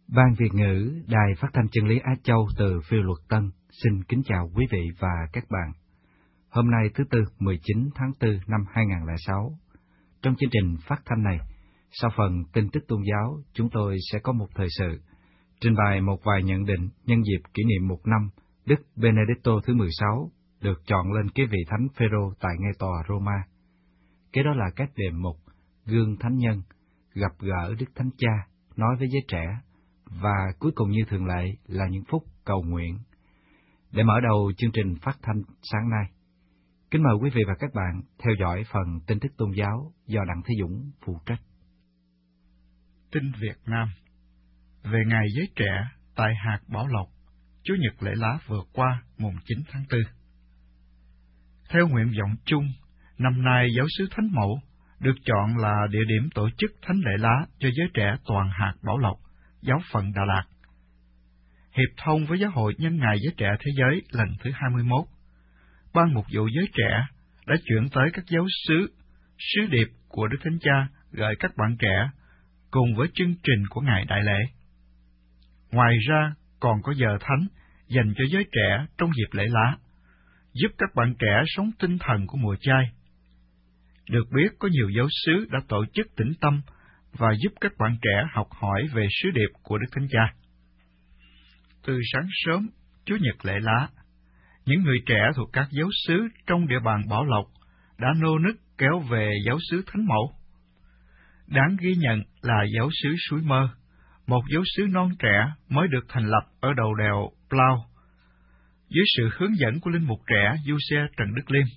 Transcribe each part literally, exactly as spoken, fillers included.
Ban Việt ngữ Đài Phát thanh Chân lý Á Châu từ Phiêu Luật Tân xin kính chào quý vị và các bạn. Hôm nay thứ Tư mười chín tháng tư năm hai nghìn không trăm lẻ sáu, trong chương trình phát thanh này, sau phần tin tức tôn giáo, chúng tôi sẽ có một thời sự, trình bày một vài nhận định nhân dịp kỷ niệm một năm Đức Benedicto thứ mười sáu được chọn lên kế vị Thánh Phêrô tại ngay tòa Roma. Kế đó là các đề mục Gương Thánh Nhân, Gặp gỡ Đức Thánh Cha, Nói với giới trẻ, và cuối cùng như thường lệ là những phút cầu nguyện. Để mở đầu chương trình phát thanh sáng nay, kính mời quý vị và các bạn theo dõi phần tin tức tôn giáo do Đặng Thế Dũng phụ trách. Tin Việt Nam về Ngày Giới Trẻ tại hạt Bảo Lộc, Chủ nhật lễ lá vừa qua mùng chín tháng tư. Theo nguyện vọng chung, năm nay Giáo xứ Thánh Mẫu được chọn là địa điểm tổ chức thánh lễ lá cho giới trẻ toàn hạt Bảo Lộc, giáo phận Đà Lạt. Hiệp thông với Giáo hội nhân ngày Giới Trẻ Thế giới lần thứ hai mươi mốt, Ban Mục vụ Giới Trẻ đã chuyển tới các giáo xứ sứ điệp của Đức Thánh Cha gửi các bạn trẻ cùng với chương trình của Ngày Đại Lễ. Ngoài ra, còn có giờ thánh dành cho giới trẻ trong dịp lễ lá, giúp các bạn trẻ sống tinh thần của mùa chay. Được biết có nhiều giáo xứ đã tổ chức tĩnh tâm và giúp các bạn trẻ học hỏi về sứ điệp của Đức Thánh Cha. Từ sáng sớm, Chủ nhật lễ lá, những người trẻ thuộc các giáo xứ trong địa bàn Bảo Lộc đã nô nức kéo về giáo xứ Thánh Mẫu. Đáng ghi nhận là giáo xứ Suối Mơ, một giáo xứ non trẻ mới được thành lập ở đầu đèo Plau, dưới sự hướng dẫn của linh mục trẻ du xe Trần Đức Liêm.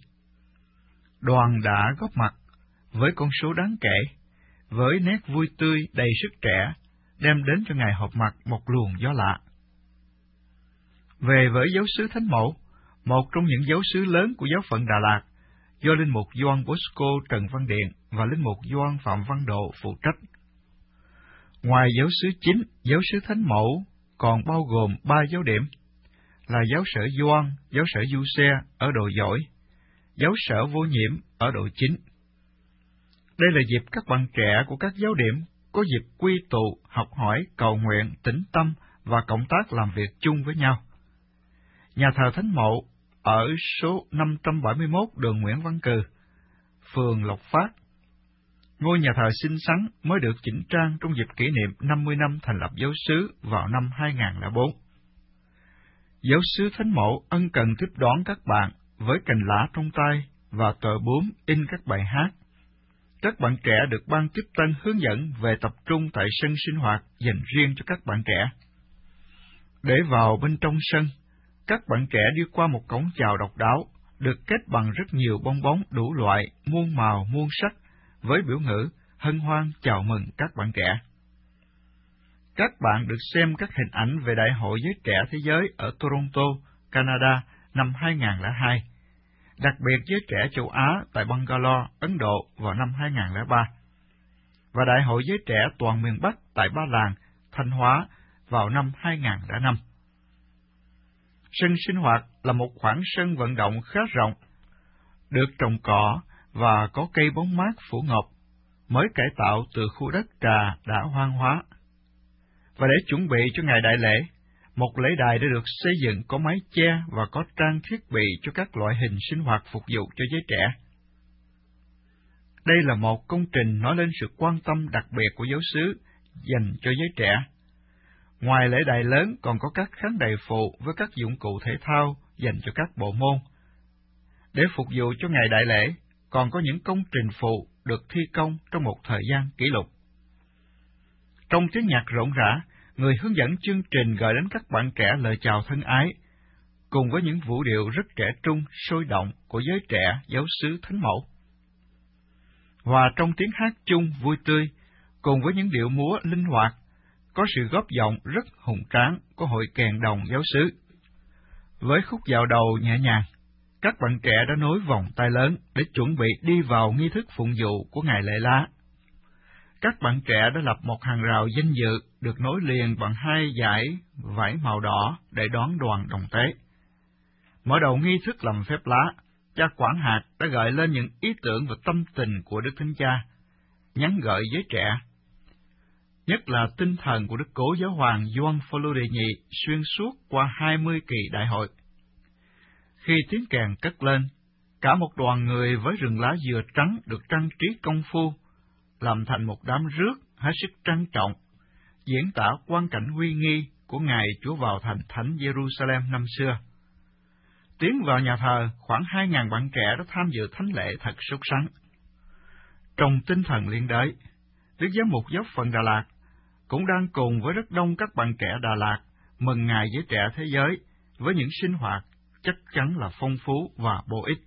Đoàn đã góp mặt với con số đáng kể, với nét vui tươi đầy sức trẻ, đem đến cho ngày họp mặt một luồng gió lạ. Về với giáo xứ Thánh Mẫu, một trong những giáo xứ lớn của giáo phận Đà Lạt, do linh mục Gioan Bosco Trần Văn Điện và linh mục Gioan Phạm Văn Độ phụ trách. Ngoài giáo xứ chính, giáo xứ Thánh Mẫu còn bao gồm ba giáo điểm, là giáo sở Gioan, giáo sở Du Xe ở độ giỏi, giáo sở Vô Nhiễm ở độ chính. Đây là dịp các bạn trẻ của các giáo điểm có dịp quy tụ, học hỏi, cầu nguyện, tĩnh tâm và cộng tác làm việc chung với nhau. Nhà thờ Thánh Mẫu ở số năm trăm bảy mươi mốt đường Nguyễn Văn Cừ, phường Lộc Phát. Ngôi nhà thờ xinh xắn mới được chỉnh trang trong dịp kỷ niệm năm mươi năm thành lập giáo xứ vào năm hai nghìn không trăm lẻ bốn. Giáo xứ Thánh Mẫu ân cần tiếp đón các bạn với cành lá trong tay và tờ bướm in các bài hát. Các bạn trẻ được ban tiếp tân hướng dẫn về tập trung tại sân sinh hoạt dành riêng cho các bạn trẻ. Để vào bên trong sân, các bạn trẻ đi qua một cổng chào độc đáo, được kết bằng rất nhiều bong bóng đủ loại, muôn màu, muôn sắc, với biểu ngữ hân hoan chào mừng các bạn trẻ. Các bạn được xem các hình ảnh về Đại hội Giới Trẻ Thế giới ở Toronto, Canada năm hai nghìn không trăm lẻ hai, đặc biệt giới trẻ châu Á tại Bangalore, Ấn Độ vào năm hai nghìn không trăm lẻ ba, và Đại hội Giới Trẻ toàn miền Bắc tại Ba Làng, Thanh Hóa vào năm hai nghìn không trăm lẻ năm. Sân sinh hoạt là một khoảng sân vận động khá rộng, được trồng cỏ và có cây bóng mát phủ ngọc, mới cải tạo từ khu đất trà đã hoang hóa. Và để chuẩn bị cho ngày đại lễ, một lễ đài đã được xây dựng có mái che và có trang thiết bị cho các loại hình sinh hoạt phục vụ cho giới trẻ. Đây là một công trình nói lên sự quan tâm đặc biệt của giáo xứ dành cho giới trẻ. Ngoài lễ đài lớn còn có các khán đài phụ với các dụng cụ thể thao dành cho các bộ môn. Để phục vụ cho ngày đại lễ, còn có những công trình phụ được thi công trong một thời gian kỷ lục. Trong tiếng nhạc rộn rã, người hướng dẫn chương trình gợi đến các bạn trẻ lời chào thân ái, cùng với những vũ điệu rất trẻ trung, sôi động của giới trẻ giáo xứ Thánh Mẫu. Hòa trong tiếng hát chung vui tươi, cùng với những điệu múa linh hoạt, có sự góp giọng rất hùng tráng của hội kèn đồng giáo xứ. Với khúc dạo đầu nhẹ nhàng, các bạn trẻ đã nối vòng tay lớn để chuẩn bị đi vào nghi thức phụng vụ của ngày lễ lá. Các bạn trẻ đã lập một hàng rào danh dự được nối liền bằng hai dải vải màu đỏ để đón đoàn đồng tế. Mở đầu nghi thức làm phép lá, cha quản hạt đã gợi lên những ý tưởng và tâm tình của Đức Thánh Cha, nhắn gợi giới trẻ. nhất là tinh thần của Đức Cố Giáo hoàng Gioan Phaolô đệ nhị xuyên suốt qua hai mươi kỳ đại hội. Khi tiếng kèn cất lên, cả một đoàn người với rừng lá dừa trắng được trang trí công phu, làm thành một đám rước hết sức trang trọng, diễn tả quang cảnh uy nghi của ngày Chúa vào thành thánh Jerusalem năm xưa. Tiến vào nhà thờ, khoảng hai ngàn bạn trẻ đã tham dự thánh lễ thật sốt sắng. Trong tinh thần liên đới, Đức Giám mục Giáo phận Đà Lạt cũng đang cùng với rất đông các bạn trẻ Đà Lạt mừng ngày giới trẻ thế giới với những sinh hoạt chắc chắn là phong phú và bổ ích.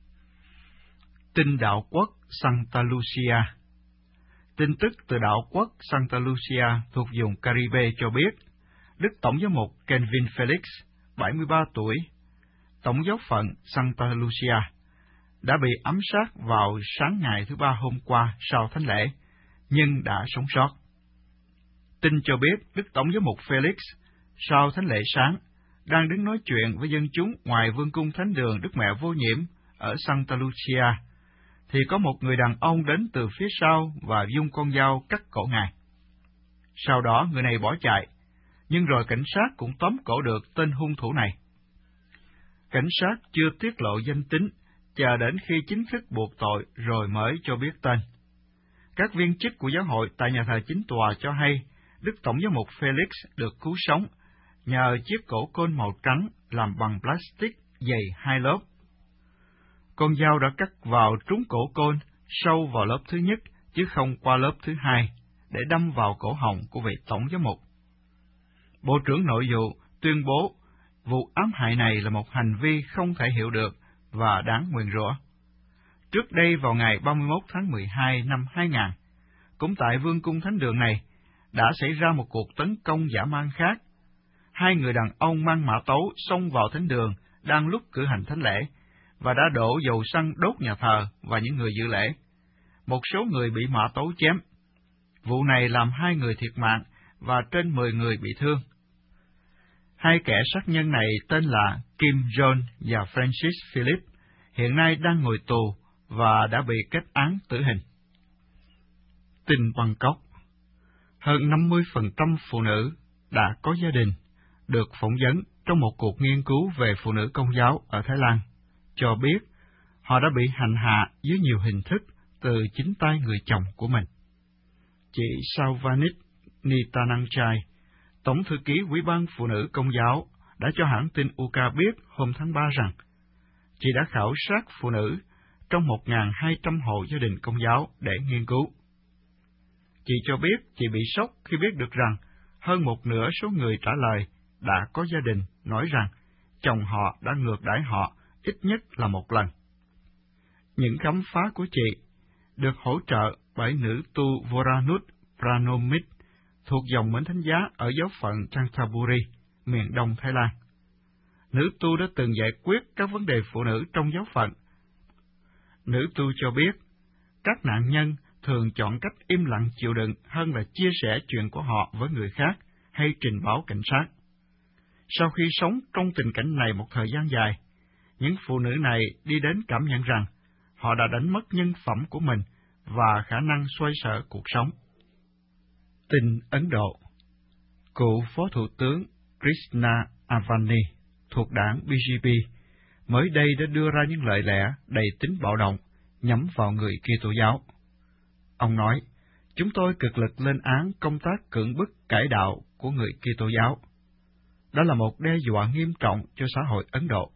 Tin đạo quốc Santa Lucia. Tin tức từ đạo quốc Santa Lucia thuộc vùng Caribe cho biết, Đức Tổng giám mục Kelvin Felix, bảy mươi ba tuổi, Tổng giáo phận Santa Lucia, đã bị ám sát vào sáng ngày thứ ba hôm qua sau thánh lễ, nhưng đã sống sót. Tin cho biết Đức Tổng giám mục Felix, sau thánh lễ sáng, đang đứng nói chuyện với dân chúng ngoài vương cung thánh đường Đức Mẹ Vô Nhiễm ở Santa Lucia, thì có một người đàn ông đến từ phía sau và dung con dao cắt cổ Ngài. Sau đó người này bỏ chạy, nhưng rồi cảnh sát cũng tóm cổ được tên hung thủ này. Cảnh sát chưa tiết lộ danh tính, chờ đến khi chính thức buộc tội rồi mới cho biết tên. Các viên chức của giáo hội tại nhà thờ chính tòa cho hay, Đức Tổng giám mục Felix được cứu sống nhờ chiếc cổ côn màu trắng làm bằng plastic dày hai lớp. Con dao đã cắt vào trúng cổ côn sâu vào lớp thứ nhất, chứ không qua lớp thứ hai, để đâm vào cổ họng của vị tổng giám mục. Bộ trưởng Nội vụ tuyên bố vụ ám hại này là một hành vi không thể hiểu được và đáng nguyền rủa. Trước đây vào ngày ba mươi mốt tháng mười hai năm hai nghìn, cũng tại vương cung thánh đường này, đã xảy ra một cuộc tấn công dã man khác. Hai người đàn ông mang mã tấu xông vào thánh đường đang lúc cử hành thánh lễ, và đã đổ dầu xăng đốt nhà thờ và những người dự lễ. Một số người bị mã tấu chém. Vụ này làm hai người thiệt mạng và trên mười người bị thương. Hai kẻ sát nhân này tên là Kim John và Francis Philip, hiện nay đang ngồi tù và đã bị kết án tử hình. Tin Bangkok. Hơn năm mươi phần trăm phụ nữ đã có gia đình được phỏng vấn trong một cuộc nghiên cứu về phụ nữ Công giáo ở Thái Lan, cho biết họ đã bị hành hạ dưới nhiều hình thức từ chính tay người chồng của mình. Chị Salvanit Nitananchai, Tổng thư ký Ủy ban Phụ nữ Công giáo, đã cho hãng tin u ca biết hôm tháng ba rằng chị đã khảo sát phụ nữ trong một nghìn hai trăm hộ gia đình Công giáo để nghiên cứu. Chị cho biết chị bị sốc khi biết được rằng hơn một nửa số người trả lời đã có gia đình nói rằng chồng họ đã ngược đãi họ ít nhất là một lần. Những khám phá của chị được hỗ trợ bởi nữ tu Voranut Pranomit thuộc dòng Mến Thánh Giá ở giáo phận Chanthaburi, miền đông Thái Lan. Nữ tu đã từng giải quyết các vấn đề phụ nữ trong giáo phận. Nữ tu cho biết, các nạn nhân thường chọn cách im lặng chịu đựng hơn là chia sẻ chuyện của họ với người khác hay trình báo cảnh sát. Sau khi sống trong tình cảnh này một thời gian dài, những phụ nữ này đi đến cảm nhận rằng họ đã đánh mất nhân phẩm của mình và khả năng xoay sở cuộc sống. Tin Ấn Độ. Cựu Phó Thủ tướng Krishna Avani thuộc đảng bê jê pê mới đây đã đưa ra những lời lẽ đầy tính bạo động nhắm vào người Kitô giáo. Ông nói, chúng tôi cực lực lên án công tác cưỡng bức cải đạo của người Kitô giáo. Đó là một đe dọa nghiêm trọng cho xã hội Ấn Độ.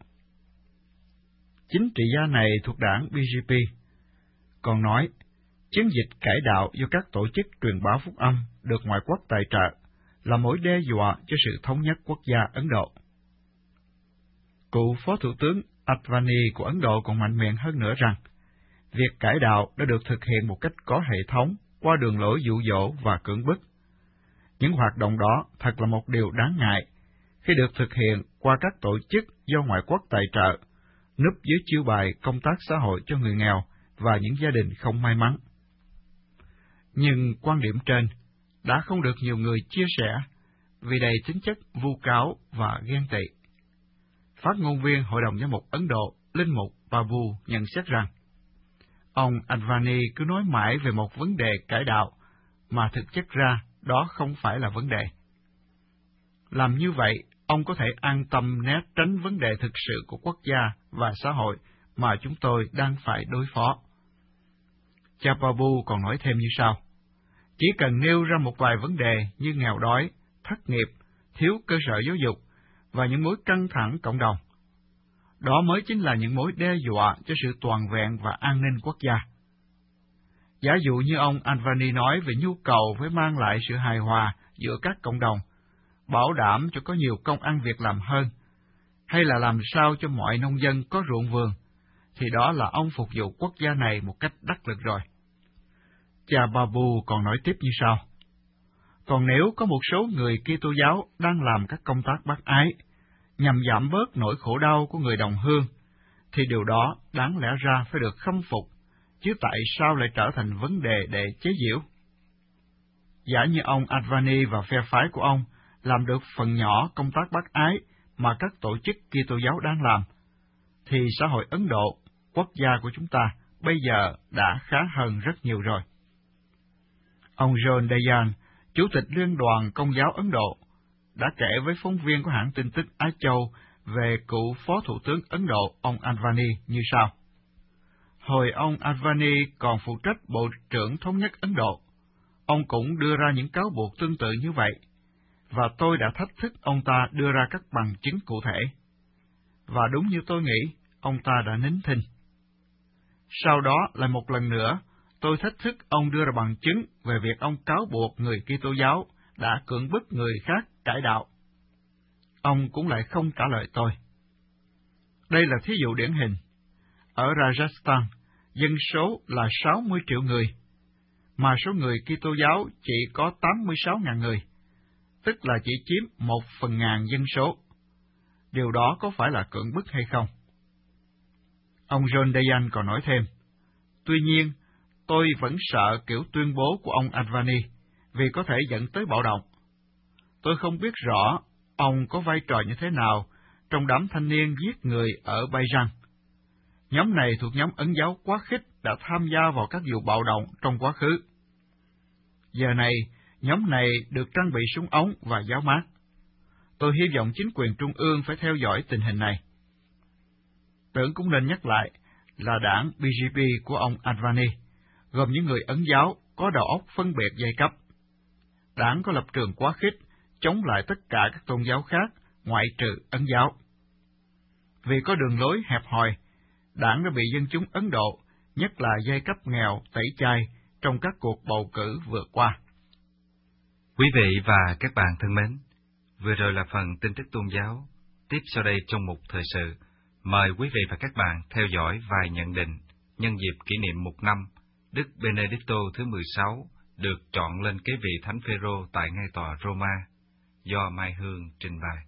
Chính trị gia này thuộc đảng bê jê pê còn nói, chiến dịch cải đạo do các tổ chức truyền bá phúc âm được ngoại quốc tài trợ là mối đe dọa cho sự thống nhất quốc gia Ấn Độ. Cựu Phó Thủ tướng Advani của Ấn Độ còn mạnh miệng hơn nữa rằng, việc cải đạo đã được thực hiện một cách có hệ thống qua đường lối dụ dỗ và cưỡng bức. Những hoạt động đó thật là một điều đáng ngại khi được thực hiện qua các tổ chức do ngoại quốc tài trợ, núp dưới chiêu bài công tác xã hội cho người nghèo và những gia đình không may mắn. Nhưng quan điểm trên đã không được nhiều người chia sẻ vì đầy tính chất vu cáo và ghen tị. Phát ngôn viên Hội đồng Giám mục Ấn Độ, Linh mục Babu nhận xét rằng, ông Advani cứ nói mãi về một vấn đề cải đạo, mà thực chất ra đó không phải là vấn đề. Làm như vậy, ông có thể an tâm né tránh vấn đề thực sự của quốc gia và xã hội mà chúng tôi đang phải đối phó. Cha Prabhu còn nói thêm như sau: chỉ cần nêu ra một vài vấn đề như nghèo đói, thất nghiệp, thiếu cơ sở giáo dục và những mối căng thẳng cộng đồng. Đó mới chính là những mối đe dọa cho sự toàn vẹn và an ninh quốc gia. Giả dụ như ông Advani nói về nhu cầu phải mang lại sự hài hòa giữa các cộng đồng, bảo đảm cho có nhiều công ăn việc làm hơn, hay là làm sao cho mọi nông dân có ruộng vườn, thì đó là ông phục vụ quốc gia này một cách đắc lực rồi. Cha Babu còn nói tiếp như sau: còn nếu có một số người Kitô giáo đang làm các công tác bác ái, nhằm giảm bớt nỗi khổ đau của người đồng hương, thì điều đó đáng lẽ ra phải được khâm phục, chứ tại sao lại trở thành vấn đề để chế giễu? Giả như ông Advani và phe phái của ông làm được phần nhỏ công tác bác ái mà các tổ chức Kitô giáo đang làm, thì xã hội Ấn Độ, quốc gia của chúng ta, bây giờ đã khá hơn rất nhiều rồi. Ông John Dayan, Chủ tịch Liên đoàn Công giáo Ấn Độ, đã kể với phóng viên của hãng tin tức Á Châu về cựu Phó Thủ tướng Ấn Độ, ông Advani, như sau. Hồi ông Advani còn phụ trách Bộ trưởng Thống nhất Ấn Độ, ông cũng đưa ra những cáo buộc tương tự như vậy, và tôi đã thách thức ông ta đưa ra các bằng chứng cụ thể. Và đúng như tôi nghĩ, ông ta đã nín thinh. Sau đó lại một lần nữa, tôi thách thức ông đưa ra bằng chứng về việc ông cáo buộc người Kitô giáo đã cưỡng bức người khác cải đạo. Ông cũng lại không trả lời tôi. Đây là thí dụ điển hình. Ở Rajasthan, dân số là sáu mươi triệu người, mà số người Kitô giáo chỉ có tám mươi sáu nghìn người, tức là chỉ chiếm một phần ngàn dân số. Điều đó có phải là cưỡng bức hay không? Ông John Dayan còn nói thêm, tuy nhiên, tôi vẫn sợ kiểu tuyên bố của ông Advani, vì có thể dẫn tới bạo động. Tôi không biết rõ ông có vai trò như thế nào trong đám thanh niên giết người ở Bajan. Nhóm này thuộc nhóm Ấn giáo quá khích đã tham gia vào các vụ bạo động trong quá khứ. Giờ này, nhóm này được trang bị súng ống và giáo mát. Tôi hy vọng chính quyền trung ương phải theo dõi tình hình này. Tưởng cũng nên nhắc lại là đảng bê jê pê của ông Advani, gồm những người Ấn giáo có đầu óc phân biệt giai cấp. Đảng có lập trường quá khích, chống lại tất cả các tôn giáo khác, ngoại trừ Ấn giáo. Vì có đường lối hẹp hòi, đảng đã bị dân chúng Ấn Độ, nhất là giai cấp nghèo, tẩy chay trong các cuộc bầu cử vừa qua. Quý vị và các bạn thân mến, vừa rồi là phần tin tức tôn giáo. Tiếp sau đây trong mục thời sự, mời quý vị và các bạn theo dõi vài nhận định nhân dịp kỷ niệm một năm Đức Benedicto thứ mười sáu được chọn lên kế vị Thánh Phêrô tại ngai tòa Roma, do Mai Hương trình bày.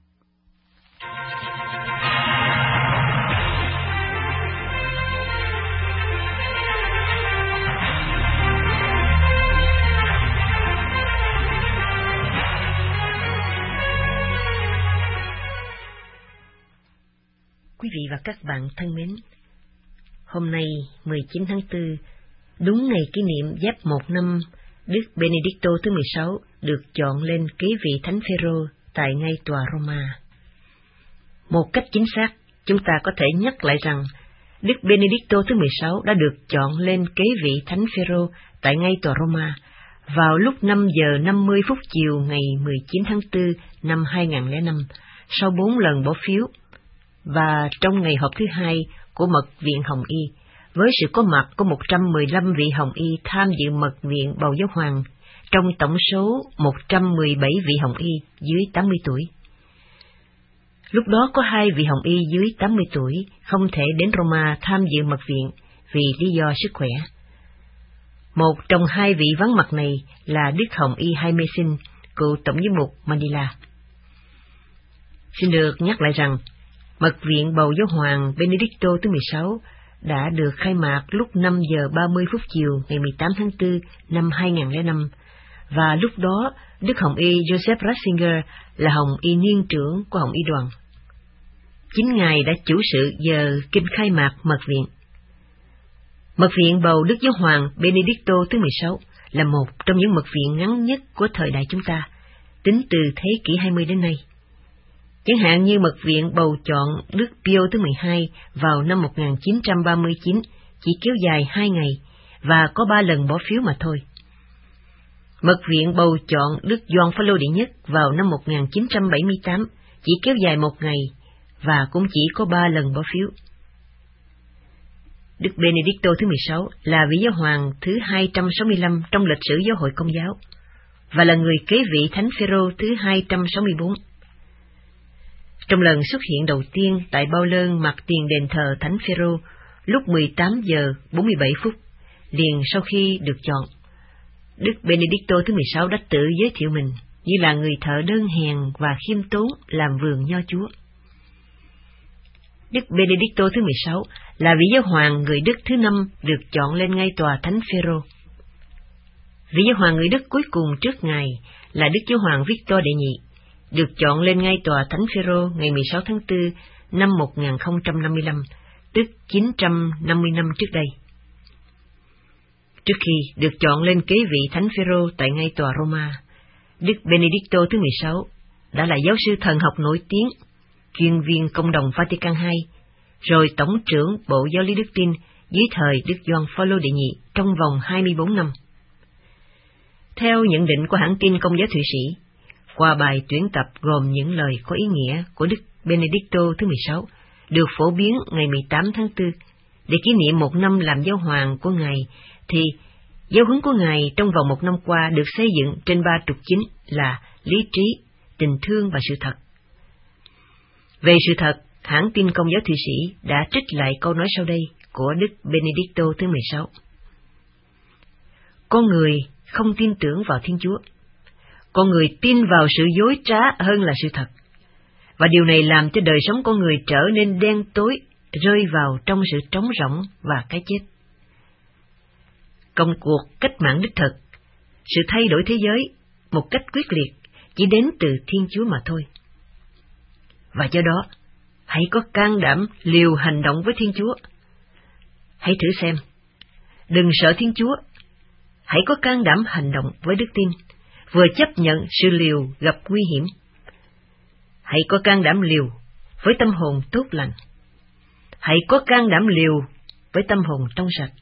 Quý vị và các bạn thân mến, hôm nay mười chín tháng tư, đúng ngày kỷ niệm giáp một năm, Đức Benedicto thứ mười sáu được chọn lên kế vị Thánh Phêrô tại ngai tòa Roma. Một cách chính xác, chúng ta có thể nhắc lại rằng Đức Benedicto thứ mười sáu đã được chọn lên kế vị Thánh Phêrô tại ngai tòa Roma vào lúc năm giờ năm mươi phút chiều ngày mười chín tháng tư năm hai nghìn lẻ năm, sau bốn lần bỏ phiếu, và trong ngày họp thứ hai của Mật viện Hồng Y, với sự có mặt của một trăm mười lăm vị Hồng Y tham dự Mật viện bầu giáo hoàng, trong tổng số một trăm mười bảy vị Hồng Y dưới tám mươi tuổi. Lúc đó có hai vị Hồng Y dưới tám mươi tuổi không thể đến Roma tham dự Mật viện vì lý do sức khỏe. Một trong hai vị vắng mặt này là Đức Hồng Y Jaime Sin, cựu tổng giám mục Manila. Xin được nhắc lại rằng, Mật viện bầu giáo hoàng Benedicto thứ mười sáu đã được khai mạc lúc năm giờ ba mươi phút chiều ngày mười tám tháng tư năm hai nghìn lẻ năm, và lúc đó Đức Hồng Y Joseph Ratzinger là Hồng Y niên trưởng của Hồng Y đoàn. Chính Ngài đã chủ sự giờ kinh khai mạc Mật viện. Mật viện bầu Đức Giáo hoàng Benedicto thứ mười sáu là một trong những mật viện ngắn nhất của thời đại chúng ta, tính từ thế kỷ hai mươi đến nay. Chẳng hạn như mật viện bầu chọn Đức Pio thứ mười hai vào năm một nghìn chín trăm ba mươi chín chỉ kéo dài hai ngày và có ba lần bỏ phiếu mà thôi. Mật viện bầu chọn Đức Gioan Phaolô đệ nhất vào năm một nghìn chín trăm bảy mươi tám chỉ kéo dài một ngày và cũng chỉ có ba lần bỏ phiếu. Đức Benedicto thứ mười sáu là vị giáo hoàng thứ hai trăm sáu mươi lăm trong lịch sử giáo hội Công giáo và là người kế vị Thánh Phêrô thứ hai trăm sáu mươi bốn. Trong lần xuất hiện đầu tiên tại bao lơn mặt tiền đền thờ Thánh Phêrô lúc mười tám giờ bốn mươi bảy phút, liền sau khi được chọn, Đức Benedicto thứ mười sáu đã tự giới thiệu mình như là người thợ đơn hèn và khiêm tốn làm vườn nho Chúa. Đức Benedicto thứ mười sáu là vị giáo hoàng người Đức thứ năm được chọn lên ngai tòa Thánh Phêrô. Vị giáo hoàng người Đức cuối cùng trước ngài là Đức Giáo hoàng Victor đệ nhị, được chọn lên ngai tòa Thánh Phêrô ngày mười sáu tháng tư năm một nghìn không trăm năm mươi lăm, tức chín trăm năm mươi năm trước đây. Trước khi được chọn lên kế vị Thánh Phêrô tại ngai tòa Roma, Đức Benedicto thứ mười sáu đã là giáo sư thần học nổi tiếng, chuyên viên công đồng Vatican hai, rồi tổng trưởng Bộ Giáo lý Đức tin dưới thời Đức Gioan Phaolô đệ nhị trong vòng hai mươi bốn năm. Theo nhận định của hãng tin Công giáo Thụy Sĩ, qua bài tuyển tập gồm những lời có ý nghĩa của Đức Benedicto thứ mười sáu, được phổ biến ngày mười tám tháng tư, để kỷ niệm một năm làm giáo hoàng của ngài, thì giáo huấn của ngài trong vòng một năm qua được xây dựng trên ba trục chính là lý trí, tình thương và sự thật. Về sự thật, hãng tin Công giáo Thụy Sĩ đã trích lại câu nói sau đây của Đức Benedicto thứ mười sáu. Con người không tin tưởng vào Thiên Chúa. Con người tin vào sự dối trá hơn là sự thật. Và điều này làm cho đời sống con người trở nên đen tối, rơi vào trong sự trống rỗng và cái chết. Công cuộc cách mạng đích thực, sự thay đổi thế giới một cách quyết liệt chỉ đến từ Thiên Chúa mà thôi. Và do đó, hãy có can đảm liều hành động với Thiên Chúa. Hãy thử xem, đừng sợ Thiên Chúa, hãy có can đảm hành động với đức tin, vừa chấp nhận sự liều gặp nguy hiểm. Hãy có can đảm liều với tâm hồn tốt lành. Hãy có can đảm liều với tâm hồn trong sạch.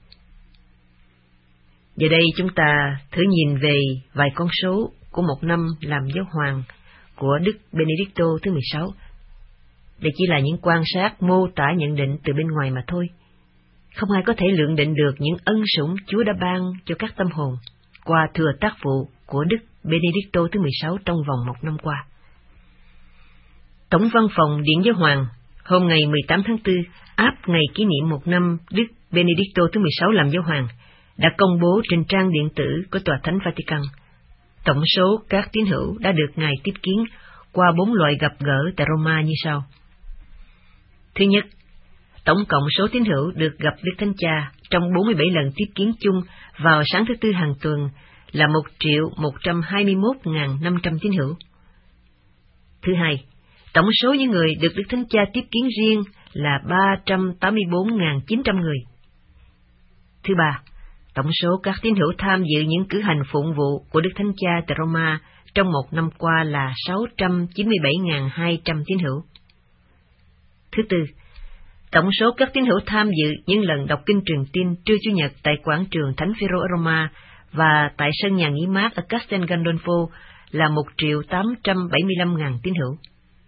Giờ đây chúng ta thử nhìn về vài con số của một năm làm giáo hoàng của Đức Benedicto thứ mười sáu. Đây chỉ là những quan sát mô tả nhận định từ bên ngoài mà thôi. Không ai có thể lượng định được những ân sủng Chúa đã ban cho các tâm hồn qua thừa tác vụ của Đức Benedicto thứ mười sáu trong vòng một năm qua. Tổng văn phòng Điện Giáo Hoàng hôm ngày mười tám tháng tư, áp ngày kỷ niệm một năm Đức Benedicto thứ mười sáu làm giáo hoàng, đã công bố trên trang điện tử của Tòa Thánh Vatican tổng số các tín hữu đã được ngài tiếp kiến qua bốn loại gặp gỡ tại Roma như sau. Thứ nhất, tổng cộng số tín hữu được gặp Đức Thánh Cha trong bốn mươi bảy lần tiếp kiến chung vào sáng thứ tư hàng tuần là một triệu một trăm hai mươi mốt nghìn năm trăm tín hữu. Thứ hai, tổng số những người được Đức Thánh Cha tiếp kiến riêng là ba trăm tám mươi bốn nghìn chín trăm người. Thứ ba, tổng số các tín hữu tham dự những cử hành phụng vụ của Đức Thánh Cha tại Roma trong một năm qua là sáu trăm chín mươi bảy nghìn hai trăm tín hữu. Thứ tư, tổng số các tín hữu tham dự những lần đọc kinh truyền tin trưa Chủ nhật tại quảng trường Thánh Phêrô ở Roma và tại sân nhà nghỉ mát ở Castel Gandolfo là một triệu tám trăm bảy mươi lăm nghìn tín hữu.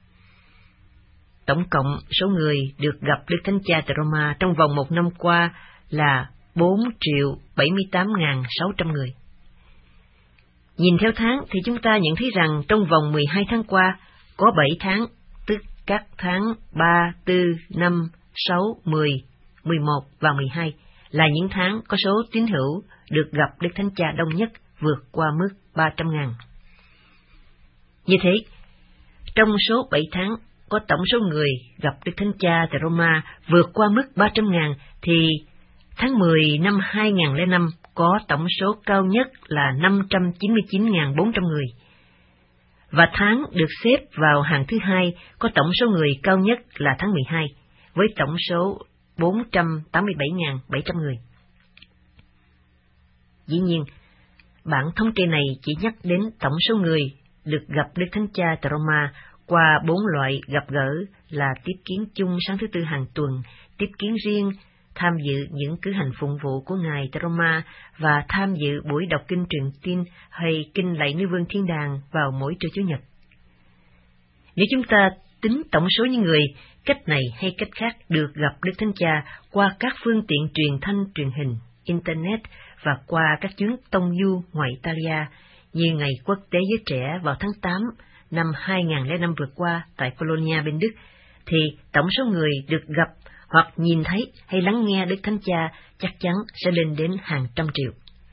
Tổng cộng số người được gặp Đức Thánh Cha tại Roma trong vòng một năm qua là bốn triệu bảy mươi tám nghìn sáu trăm người. Nhìn theo tháng thì chúng ta nhận thấy rằng trong vòng mười hai tháng qua có bảy tháng, tức các tháng ba, tư, năm, sáu, mười, mười một và mười hai là những tháng có số tín hữu được gặp Đức Thánh Cha đông nhất, vượt qua mức ba trăm nghìn. Như thế, trong số bảy tháng có tổng số người gặp Đức Thánh Cha tại Roma vượt qua mức ba trăm nghìn, thì tháng mười năm hai nghìn lẻ năm có tổng số cao nhất là năm trăm chín mươi chín nghìn bốn trăm người. Và tháng được xếp vào hàng thứ hai có tổng số người cao nhất là tháng mười hai, với tổng số bốn trăm tám mươi bảy nghìn bảy trăm người. Dĩ nhiên, Bản thống kê này chỉ nhắc đến tổng số người được gặp Đức Thánh Cha tại Roma qua bốn loại gặp gỡ là tiếp kiến chung sáng thứ Tư hàng tuần, tiếp kiến riêng, tham dự những cử hành phụng vụ của Ngài tại Roma và tham dự buổi đọc kinh truyền tin hay kinh lạy Nữ Vương Thiên Đàng vào mỗi trưa Chủ nhật. Nếu chúng ta tính tổng số những người cách này hay cách khác được gặp Đức Thánh Cha qua các phương tiện truyền thanh truyền hình, Internet và qua các chuyến tông du ngoài Italia như Ngày Quốc tế Giới Trẻ vào tháng tám năm hai nghìn lẻ năm vừa qua tại Colonia bên Đức, thì tổng số người được gặp hoặc nhìn thấy hay lắng nghe Đức Thánh Cha chắc chắn sẽ lên đến hàng trăm triệu.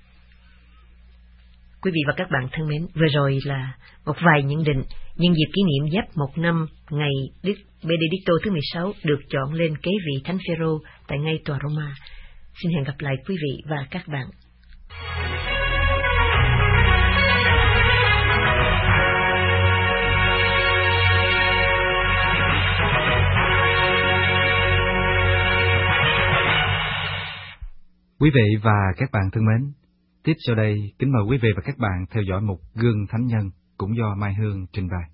Quý vị và các bạn thân mến, vừa rồi là một vài nhận định nhân dịp kỷ niệm giáp một năm ngày Đức Benedicto thứ mười sáu được chọn lên kế vị Thánh Phêrô tại ngay tòa Roma. Xin hẹn gặp lại quý vị và các bạn. Quý vị và các bạn thân mến, tiếp sau đây kính mời quý vị và các bạn theo dõi một gương thánh nhân cũng do Mai Hương trình bày.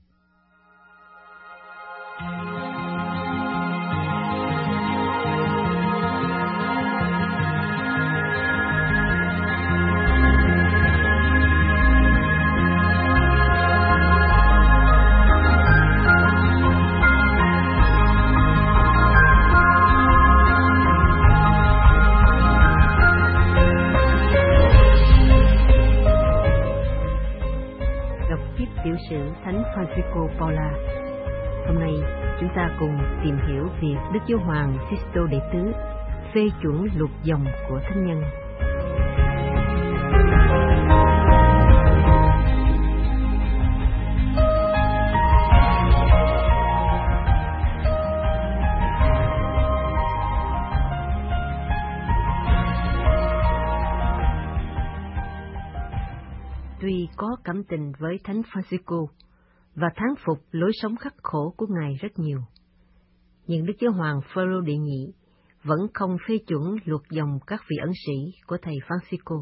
Tiểu sử Thánh Francisco Paula. Hôm nay chúng ta cùng tìm hiểu việc Đức Giáo Hoàng Sisto Đệ Tứ phê chuẩn luật dòng của thánh nhân. Tuy có cảm tình với Thánh Francisco và thán phục lối sống khắc khổ của Ngài rất nhiều, nhưng Đức Giáo Hoàng Phêrô Đệ Nhị vẫn không phê chuẩn luật dòng các vị ẩn sĩ của thầy Francisco.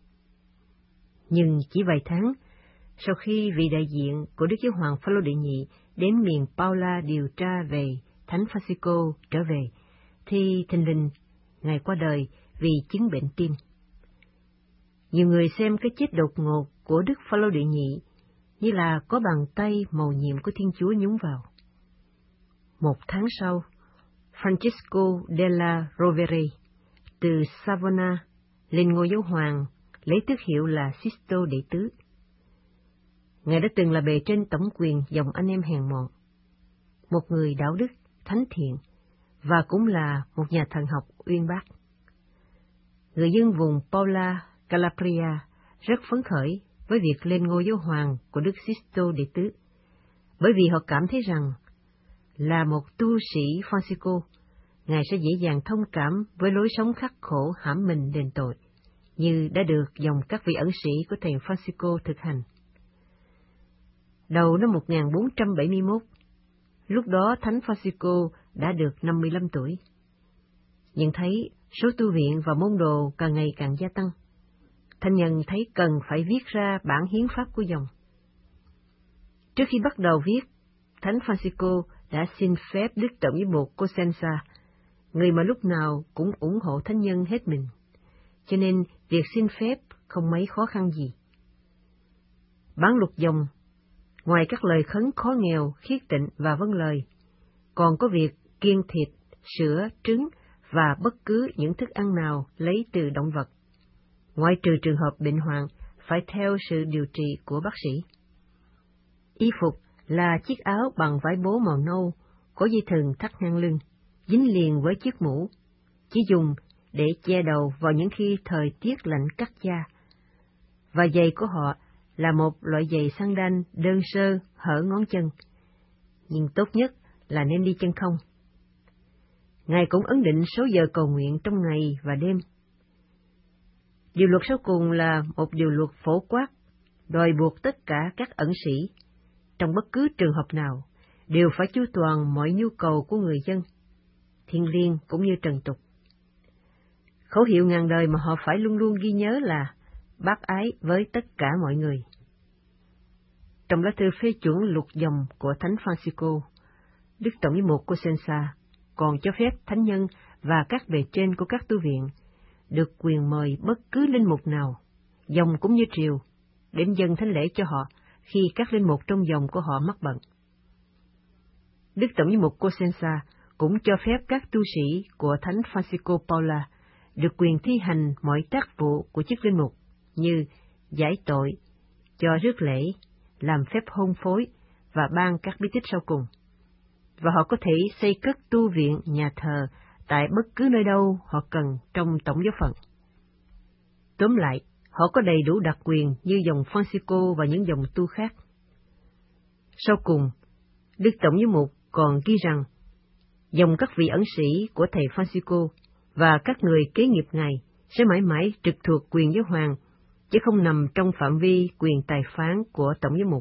Nhưng chỉ vài tháng sau khi vị đại diện của Đức Giáo Hoàng Phêrô Đệ Nhị đến miền Paula điều tra về Thánh Francisco trở về, thì thình lình Ngài qua đời vì chứng bệnh tim. Nhiều người xem cái chết đột ngột của Đức Phêrô Đệ Nhị như là có bàn tay mầu nhiệm của Thiên Chúa nhúng vào. Một tháng sau, Francesco della Rovere từ Savona lên ngôi giáo hoàng lấy tước hiệu là Sisto Đệ Tứ. Ngài đã từng là bề trên tổng quyền dòng anh em hèn mọn, một người đạo đức, thánh thiện và cũng là một nhà thần học uyên bác. Người dân vùng Paula, Calabria rất phấn khởi với việc lên ngôi giáo hoàng của Đức Sisto Đệ Tứ, bởi vì họ cảm thấy rằng là một tu sĩ Francisco, Ngài sẽ dễ dàng thông cảm với lối sống khắc khổ hãm mình đền tội, như đã được dòng các vị ẩn sĩ của thầy Francisco thực hành. Đầu năm một nghìn bốn trăm bảy mươi mốt, lúc đó Thánh Francisco đã được năm mươi lăm tuổi. Nhưng thấy số tu viện và môn đồ càng ngày càng gia tăng, thánh nhân thấy cần phải viết ra bản hiến pháp của dòng. Trước khi bắt đầu viết, Thánh Francisco đã xin phép Đức Tổng giám mục Cosenza, người mà lúc nào cũng ủng hộ thánh nhân hết mình, cho nên việc xin phép không mấy khó khăn gì. Bản luật dòng, ngoài các lời khấn khó nghèo, khiết tịnh và vâng lời, còn có việc kiêng thịt, sữa, trứng và bất cứ những thức ăn nào lấy từ động vật, ngoại trừ trường hợp bệnh hoạn phải theo sự điều trị của bác sĩ. Y phục là chiếc áo bằng vải bố màu nâu, có dây thừng thắt ngang lưng, dính liền với chiếc mũ, chỉ dùng để che đầu vào những khi thời tiết lạnh cắt da. Và giày của họ là một loại giày sandal đơn sơ hở ngón chân, nhưng tốt nhất là nên đi chân không. Ngài cũng ấn định số giờ cầu nguyện trong ngày và đêm. Điều luật sau cùng là một điều luật phổ quát, đòi buộc tất cả các ẩn sĩ, trong bất cứ trường hợp nào, đều phải chu toàn mọi nhu cầu của người dân, thiêng liêng cũng như trần tục. Khẩu hiệu ngàn đời mà họ phải luôn luôn ghi nhớ là bác ái với tất cả mọi người. Trong lá thư phê chuẩn luật dòng của Thánh Francisco, Đức Tổng giám mục Cosenza còn cho phép thánh nhân và các bề trên của các tu viện được quyền mời bất cứ linh mục nào, dòng cũng như triều, đến dâng thánh lễ cho họ khi các linh mục trong dòng của họ mắc bận. Đức Tổng giám mục Cosenza cũng cho phép các tu sĩ của Thánh Francisco Paula được quyền thi hành mọi tác vụ của chức linh mục như giải tội, cho rước lễ, làm phép hôn phối và ban các bí tích sau cùng. Và họ có thể xây cất tu viện, nhà thờ tại bất cứ nơi đâu họ cần trong tổng giáo phận. Tóm lại, họ có đầy đủ đặc quyền như dòng Francisco và những dòng tu khác. Sau cùng, Đức Tổng giám mục còn ghi rằng, dòng các vị ẩn sĩ của thầy Francisco và các người kế nghiệp Ngài sẽ mãi mãi trực thuộc quyền giáo hoàng, chứ không nằm trong phạm vi quyền tài phán của Tổng giám mục.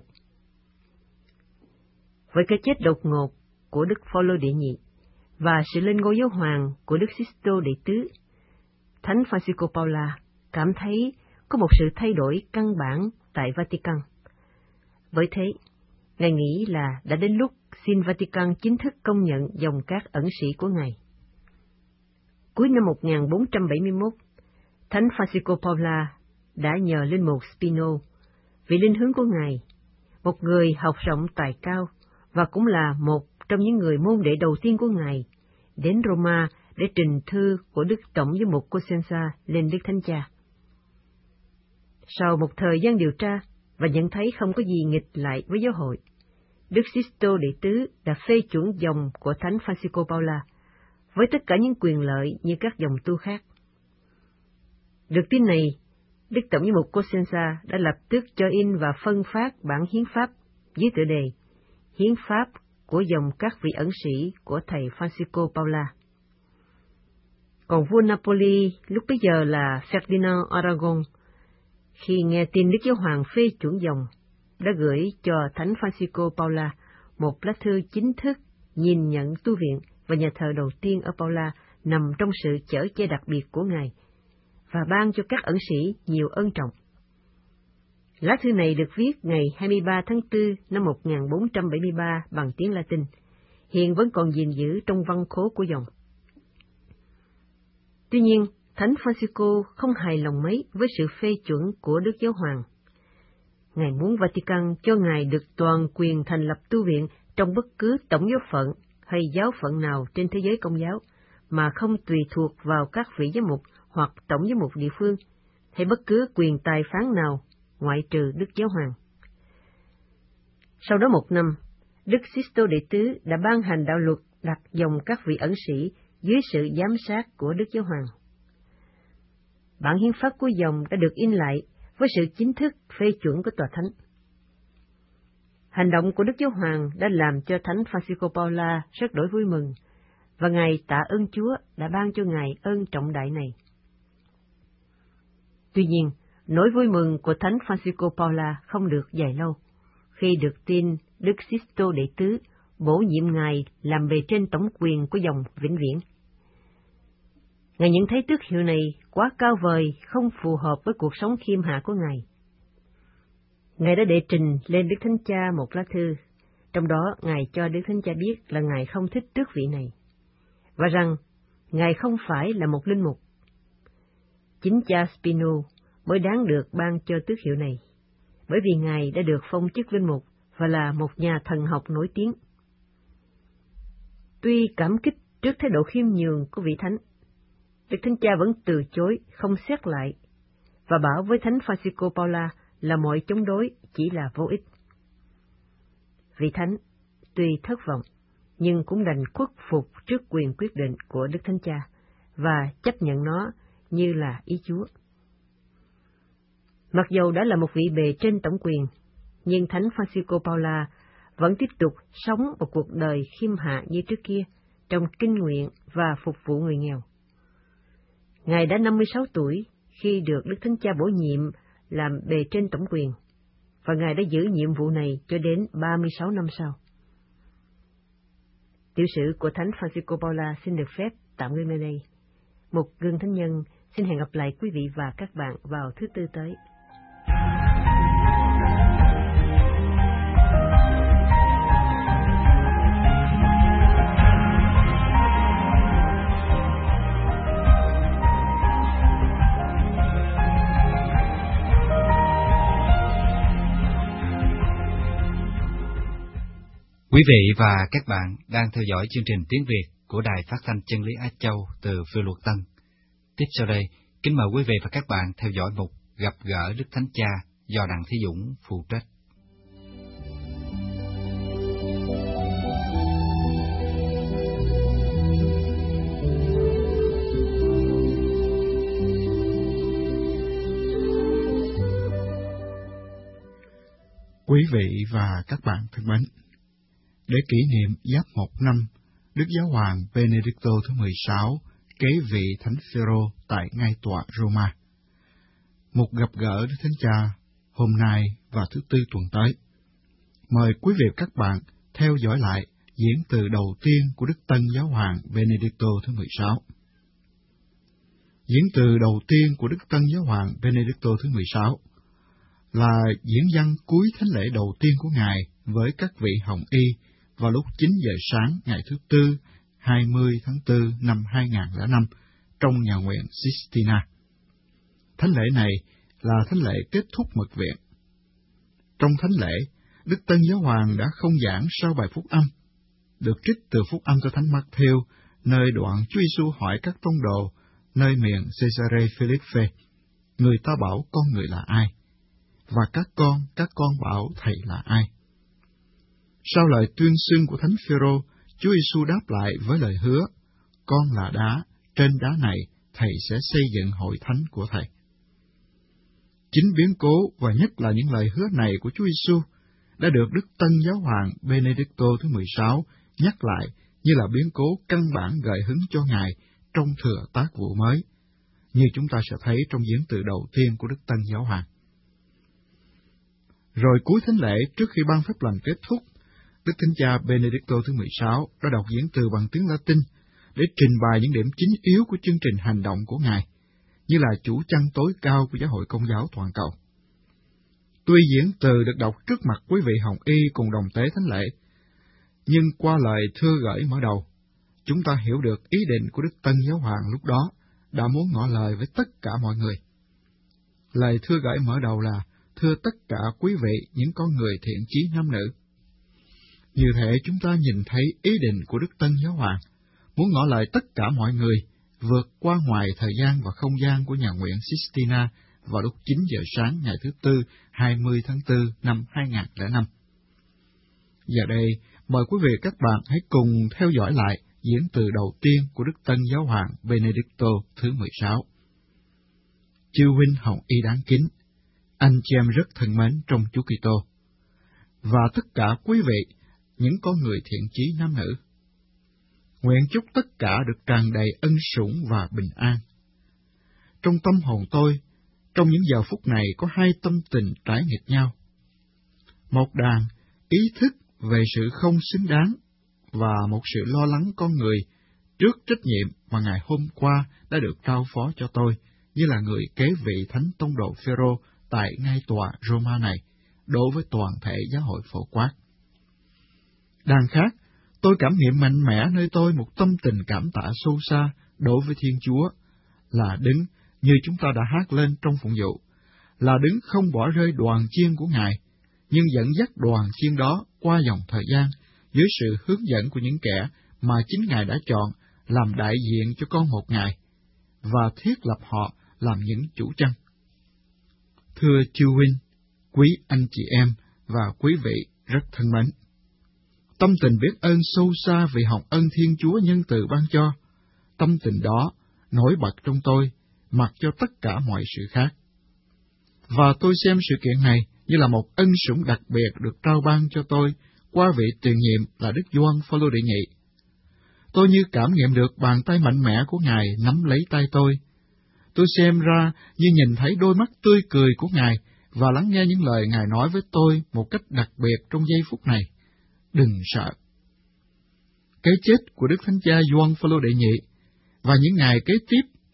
Với cái chết đột ngột của Đức Phaolô đệ nhị và sự lên ngôi giáo hoàng của Đức Sisto đệ tứ, Thánh Francisco Paula cảm thấy có một sự thay đổi căn bản tại Vatican. Với thế, Ngài nghĩ là đã đến lúc xin Vatican chính thức công nhận dòng các ẩn sĩ của Ngài. Cuối năm một nghìn bốn trăm bảy mươi mốt, Thánh Francisco Paula đã nhờ linh mục Spino, vị linh hướng của Ngài, một người học rộng tài cao và cũng là một trong những người môn đệ đầu tiên của Ngài, đến Roma để trình thư của Đức Tổng giám mục Cosenza lên Đức Thánh Cha. Sau một thời gian điều tra và nhận thấy không có gì nghịch lại với giáo hội, Đức Sisto đệ tứ đã phê chuẩn dòng của Thánh Francisco Paula với tất cả những quyền lợi như các dòng tu khác. Được tin này, Đức Tổng giám mục Cosenza đã lập tức cho in và phân phát bản hiến pháp dưới tựa đề Hiến pháp của dòng các vị ẩn sĩ của thầy Francisco Paula. Còn vua Napoli lúc bấy giờ là Ferdinand Aragon, khi nghe tin Đức Giáo Hoàng phê chuẩn dòng, đã gửi cho Thánh Francisco Paula một lá thư chính thức nhìn nhận tu viện và nhà thờ đầu tiên ở Paula nằm trong sự chở che đặc biệt của Ngài, và ban cho các ẩn sĩ nhiều ân trọng. Lá thư này được viết ngày hai mươi ba tháng tư năm một nghìn bốn trăm bảy mươi ba bằng tiếng Latin, hiện vẫn còn gìn giữ trong văn khố của dòng. Tuy nhiên, Thánh Francisco không hài lòng mấy với sự phê chuẩn của Đức Giáo Hoàng. Ngài muốn Vatican cho Ngài được toàn quyền thành lập tu viện trong bất cứ tổng giáo phận hay giáo phận nào trên thế giới Công giáo, mà không tùy thuộc vào các vị giám mục hoặc tổng giám mục địa phương, hay bất cứ quyền tài phán nào ngoại trừ Đức Giáo Hoàng. Sau đó một năm, Đức Sisto đệ tứ đã ban hành đạo luật đặt dòng các vị ẩn sĩ dưới sự giám sát của Đức Giáo Hoàng. Bản hiến pháp của dòng đã được in lại với sự chính thức phê chuẩn của Tòa Thánh. Hành động của Đức Giáo Hoàng đã làm cho Thánh Francisco Paula rất đổi vui mừng, và Ngài tạ ơn Chúa đã ban cho Ngài ơn trọng đại này. Tuy nhiên, nỗi vui mừng của Thánh Francisco Paula không được dài lâu, khi được tin Đức Sisto đệ tứ bổ nhiệm Ngài làm bề trên tổng quyền của dòng vĩnh viễn. Ngài nhận thấy tước hiệu này quá cao vời, không phù hợp với cuộc sống khiêm hạ của Ngài. Ngài đã đệ trình lên Đức Thánh Cha một lá thư, trong đó Ngài cho Đức Thánh Cha biết là Ngài không thích tước vị này, và rằng Ngài không phải là một linh mục. Chính cha Spino mới đáng được ban cho tước hiệu này, bởi vì Ngài đã được phong chức linh mục và là một nhà thần học nổi tiếng. Tuy cảm kích trước thái độ khiêm nhường của vị thánh, Đức Thánh Cha vẫn từ chối, không xét lại, và bảo với Thánh Francisco Paula là mọi chống đối chỉ là vô ích. Vị thánh tuy thất vọng, nhưng cũng đành khuất phục trước quyền quyết định của Đức Thánh Cha, và chấp nhận nó như là ý Chúa. Mặc dầu đã là một vị bề trên tổng quyền, nhưng Thánh Francisco Paula vẫn tiếp tục sống một cuộc đời khiêm hạ như trước kia, trong kinh nguyện và phục vụ người nghèo. Ngài đã năm mươi sáu tuổi khi được Đức Thánh Cha bổ nhiệm làm bề trên tổng quyền, và Ngài đã giữ nhiệm vụ này cho đến ba mươi sáu năm sau. Tiểu sử của Thánh Francisco Paula xin được phép tạm ngưng nơi đây. Một gương thánh nhân Xin hẹn gặp lại quý vị và các bạn vào thứ Tư tới. Quý vị và các bạn đang theo dõi chương trình tiếng Việt của Đài Phát thanh Chân lý Á Châu từ Phiêu Luật Tân. Tiếp sau đây, kính mời quý vị và các bạn theo dõi mục Gặp gỡ Đức Thánh Cha do Đặng Thế Dũng phụ trách. Quý vị và các bạn thân mến, để kỷ niệm giáp một năm, Đức Giáo hoàng Benedicto thứ mười sáu kế vị Thánh Phêrô tại ngai tòa Roma. Một gặp gỡ Đức Thánh Cha hôm nay và thứ Tư tuần tới. Mời quý vị và các bạn theo dõi lại diễn từ đầu tiên của Đức Tân Giáo hoàng Benedicto thứ mười sáu. Diễn từ đầu tiên của Đức Tân Giáo hoàng Benedicto thứ mười sáu là diễn văn cuối thánh lễ đầu tiên của Ngài với các vị hồng y vào lúc chín giờ sáng ngày thứ Tư, hai mươi tháng tư năm hai nghìn lẻ năm trong nhà nguyện Sistina. Thánh lễ này là thánh lễ kết thúc mật viện. Trong thánh lễ, Đức Tân Giáo hoàng đã không giảng sau bài phúc âm, được trích từ phúc âm của Thánh Matthew, nơi đoạn Chúa Giêsu hỏi các tông đồ nơi miền Caesarea Philippe, người ta bảo con người là ai? Và các con, các con bảo thầy là ai? Sau lời tuyên xưng của Thánh Phêrô, Chúa Giêsu đáp lại với lời hứa, con là đá, trên đá này thầy sẽ xây dựng hội thánh của thầy. Chính biến cố và nhất là những lời hứa này của Chúa Giêsu đã được Đức Tân Giáo hoàng Benedicto thứ mười sáu nhắc lại như là biến cố căn bản gợi hứng cho Ngài trong thừa tác vụ mới, như chúng ta sẽ thấy trong diễn từ đầu tiên của Đức Tân Giáo hoàng. Rồi cuối thánh lễ, trước khi ban phép lành kết thúc, Đức Thánh Cha Benedicto thứ mười sáu đã đọc diễn từ bằng tiếng Latin để trình bày những điểm chính yếu của chương trình hành động của Ngài, như là chủ trăn tối cao của Giáo hội Công giáo toàn cầu. Tuy diễn từ được đọc trước mặt quý vị hồng y cùng đồng tế thánh lễ, nhưng qua lời thưa gửi mở đầu, chúng ta hiểu được ý định của Đức Tân Giáo hoàng lúc đó đã muốn ngỏ lời với tất cả mọi người. Lời thưa gửi mở đầu là: thưa tất cả quý vị những con người thiện chí nam nữ. Như thế chúng ta nhìn thấy ý định của Đức Tân Giáo hoàng, muốn ngỏ lời tất cả mọi người, vượt qua ngoài thời gian và không gian của nhà nguyện Sistina vào lúc chín giờ sáng ngày thứ Tư, hai mươi tháng tư năm hai nghìn lẻ năm. Giờ đây, mời quý vị các bạn hãy cùng theo dõi lại diễn từ đầu tiên của Đức Tân Giáo hoàng Benedicto thứ mười sáu. Chư huynh hồng y đáng kính, anh chị em rất thân mến trong Chúa Kitô, và tất cả quý vị, những con người thiện chí nam nữ. Nguyện chúc tất cả được tràn đầy ân sủng và bình an. Trong tâm hồn tôi, trong những giờ phút này có hai tâm tình trái nghịch nhau. Một đàn ý thức về sự không xứng đáng và một sự lo lắng con người trước trách nhiệm mà ngày hôm qua đã được trao phó cho tôi như là người kế vị Thánh Tông đồ Phêrô tại ngai tòa Roma này đối với toàn thể giáo hội phổ quát. Đàn khác, tôi cảm nghiệm mạnh mẽ nơi tôi một tâm tình cảm tạ sâu xa đối với Thiên Chúa, là đứng như chúng ta đã hát lên trong phụng vụ, là đứng không bỏ rơi đoàn chiên của Ngài, nhưng dẫn dắt đoàn chiên đó qua dòng thời gian dưới sự hướng dẫn của những kẻ mà chính Ngài đã chọn làm đại diện cho con một Ngài, và thiết lập họ làm những chủ chăn. Thưa chư huynh, quý anh chị em và quý vị rất thân mến, tâm tình biết ơn sâu xa vì hồng ân Thiên Chúa nhân từ ban cho, tâm tình đó nổi bật trong tôi, mặc cho tất cả mọi sự khác. Và tôi xem sự kiện này như là một ân sủng đặc biệt được trao ban cho tôi qua vị tiền nhiệm là Đức Gioan Phaolô đệ nhị. Tôi như cảm nghiệm được bàn tay mạnh mẽ của Ngài nắm lấy tay tôi. Tôi xem ra như nhìn thấy đôi mắt tươi cười của Ngài và lắng nghe những lời Ngài nói với tôi một cách đặc biệt trong giây phút này. Đừng sợ. Cái chết của Đức Thánh Cha Gioan Phaolô đệ nhị và những ngày kế tiếp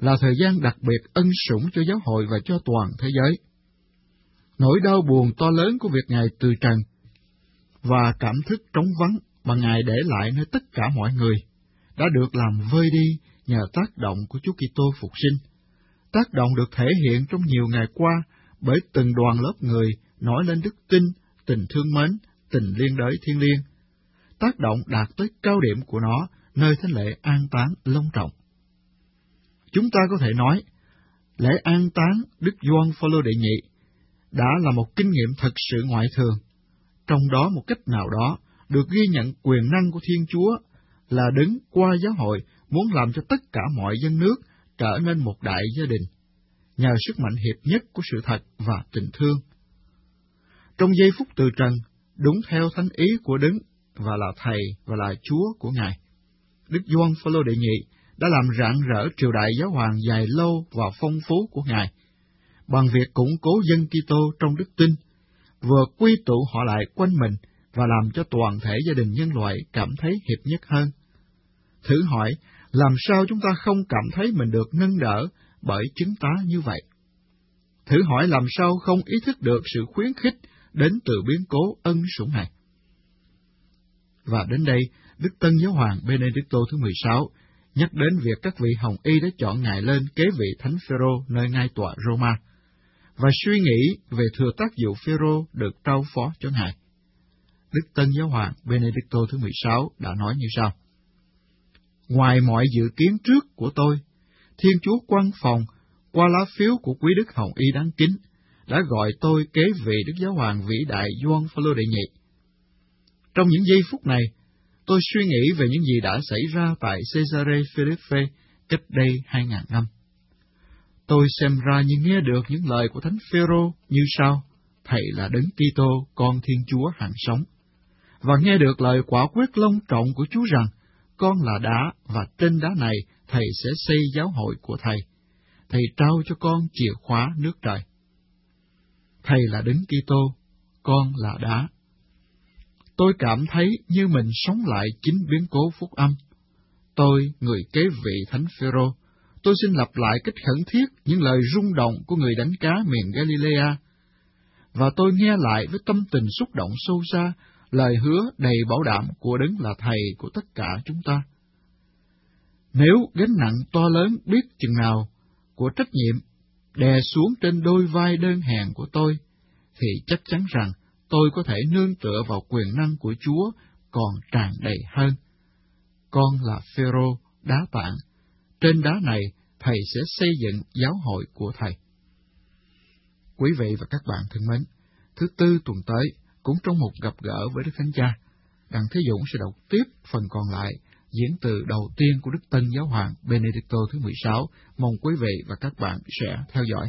là thời gian đặc biệt ân sủng cho giáo hội và cho toàn thế giới. Nỗi đau buồn to lớn của việc Ngài từ trần và cảm thức trống vắng mà Ngài để lại nơi tất cả mọi người đã được làm vơi đi nhờ tác động của Chúa Kitô phục sinh. Tác động được thể hiện trong nhiều ngày qua bởi từng đoàn lớp người nói lên đức tin, tình thương mến, tình liên đới thiêng liêng. Tác động đạt tới cao điểm của nó nơi thánh lễ an táng long trọng. Chúng ta có thể nói, lễ an táng Đức Gioan Phaolô đệ nhị đã là một kinh nghiệm thật sự ngoại thường. Trong đó một cách nào đó được ghi nhận quyền năng của Thiên Chúa là đứng qua giáo hội muốn làm cho tất cả mọi dân nước trở nên một đại gia đình, nhờ sức mạnh hiệp nhất của sự thật và tình thương. Trong giây phút từ trần, đúng theo thánh ý của Đấng và là Thầy và là Chúa của Ngài, Đức Gioan Phaolô đệ nhị đã làm rạng rỡ triều đại giáo hoàng dài lâu và phong phú của Ngài, bằng việc củng cố dân Kitô trong đức tin, vừa quy tụ họ lại quanh mình và làm cho toàn thể gia đình nhân loại cảm thấy hiệp nhất hơn. Thử hỏi, làm sao chúng ta không cảm thấy mình được nâng đỡ bởi chứng tá như vậy? Thử hỏi làm sao không ý thức được sự khuyến khích đến từ biến cố ân sủng này? Và đến đây, Đức Tân Giáo hoàng Benedicto thứ mười sáu nhắc đến việc các vị hồng y đã chọn Ngài lên kế vị Thánh Phêrô nơi ngai tòa Roma, và suy nghĩ về thừa tác vụ Phêrô được trao phó cho Ngài. Đức Tân Giáo hoàng Benedicto thứ mười sáu đã nói như sau: Ngoài mọi dự kiến trước của tôi, Thiên Chúa quan phòng, qua lá phiếu của quý đức hồng y đáng kính, đã gọi tôi kế vị Đức Giáo hoàng vĩ đại Gioan Phaolô đệ nhị. Trong những giây phút này, tôi suy nghĩ về những gì đã xảy ra tại Caesarea Philippe cách đây hai ngàn năm. Tôi xem ra như nghe được những lời của Thánh Phêrô như sau: Thầy là Đấng Kitô, con Thiên Chúa hằng sống. Và nghe được lời quả quyết long trọng của Chúa rằng, con là đá, và trên đá này Thầy sẽ xây giáo hội của Thầy. Thầy trao cho con chìa khóa nước trời. Thầy là Đấng Kitô, con là đá. Tôi cảm thấy như mình sống lại chính biến cố phúc âm. Tôi, người kế vị Thánh Phêrô, tôi xin lặp lại cách khẩn thiết những lời rung động của người đánh cá miền Galilea, và tôi nghe lại với tâm tình xúc động sâu xa lời hứa đầy bảo đảm của Đấng là Thầy của tất cả chúng ta. Nếu gánh nặng to lớn biết chừng nào của trách nhiệm đè xuống trên đôi vai đơn hèn của tôi, thì chắc chắn rằng tôi có thể nương tựa vào quyền năng của Chúa còn tràn đầy hơn. Con là Phêrô, đá tảng. Trên đá này, Thầy sẽ xây dựng giáo hội của Thầy. Quý vị và các bạn thân mến, thứ Tư tuần tới, cũng trong một gặp gỡ với Đức Thánh Cha, Đặng Thế Dũng sẽ đọc tiếp phần còn lại, diễn từ đầu tiên của Đức Tân Giáo hoàng Benedicto thứ mười sáu. Mong quý vị và các bạn sẽ theo dõi.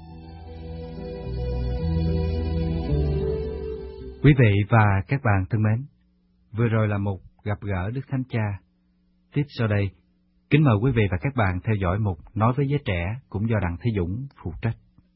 Quý vị và các bạn thân mến, vừa rồi là một gặp gỡ Đức Thánh Cha. Tiếp sau đây, kính mời quý vị và các bạn theo dõi một Nói với giới trẻ cũng do Đặng Thế Dũng phụ trách.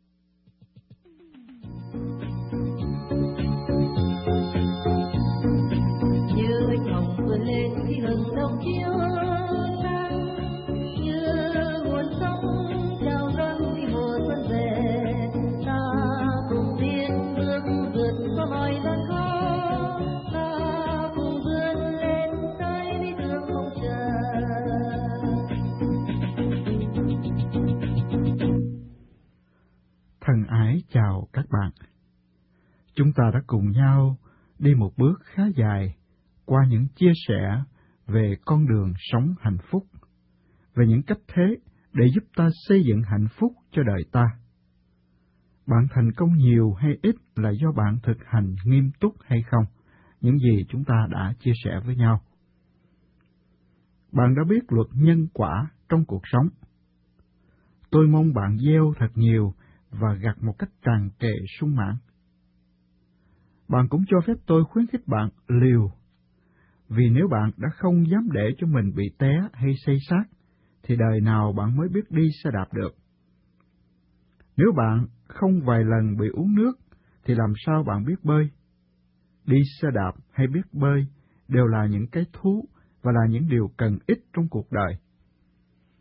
Như chồng vươn lên khi hừng đông chiếu nắng, như nguồn sông trào dâng khi mùa xuân về, ta cùng tiến bước vượt qua mọi gian khó, ta cùng vươn lên tới lý tưởng không chờ. Thân ái chào các bạn. Chúng ta đã cùng nhau đi một bước khá dài qua những chia sẻ về con đường sống hạnh phúc, về những cách thế để giúp ta xây dựng hạnh phúc cho đời ta. Bạn thành công nhiều hay ít là do bạn thực hành nghiêm túc hay không, những gì chúng ta đã chia sẻ với nhau. Bạn đã biết luật nhân quả trong cuộc sống. Tôi mong bạn gieo thật nhiều và gặt một cách tràn trề sung mãn. Bạn cũng cho phép tôi khuyến khích bạn liều, vì nếu bạn đã không dám để cho mình bị té hay xây xát, thì đời nào bạn mới biết đi xe đạp được. Nếu bạn không vài lần bị uống nước, thì làm sao bạn biết bơi? Đi xe đạp hay biết bơi đều là những cái thú và là những điều cần ích trong cuộc đời.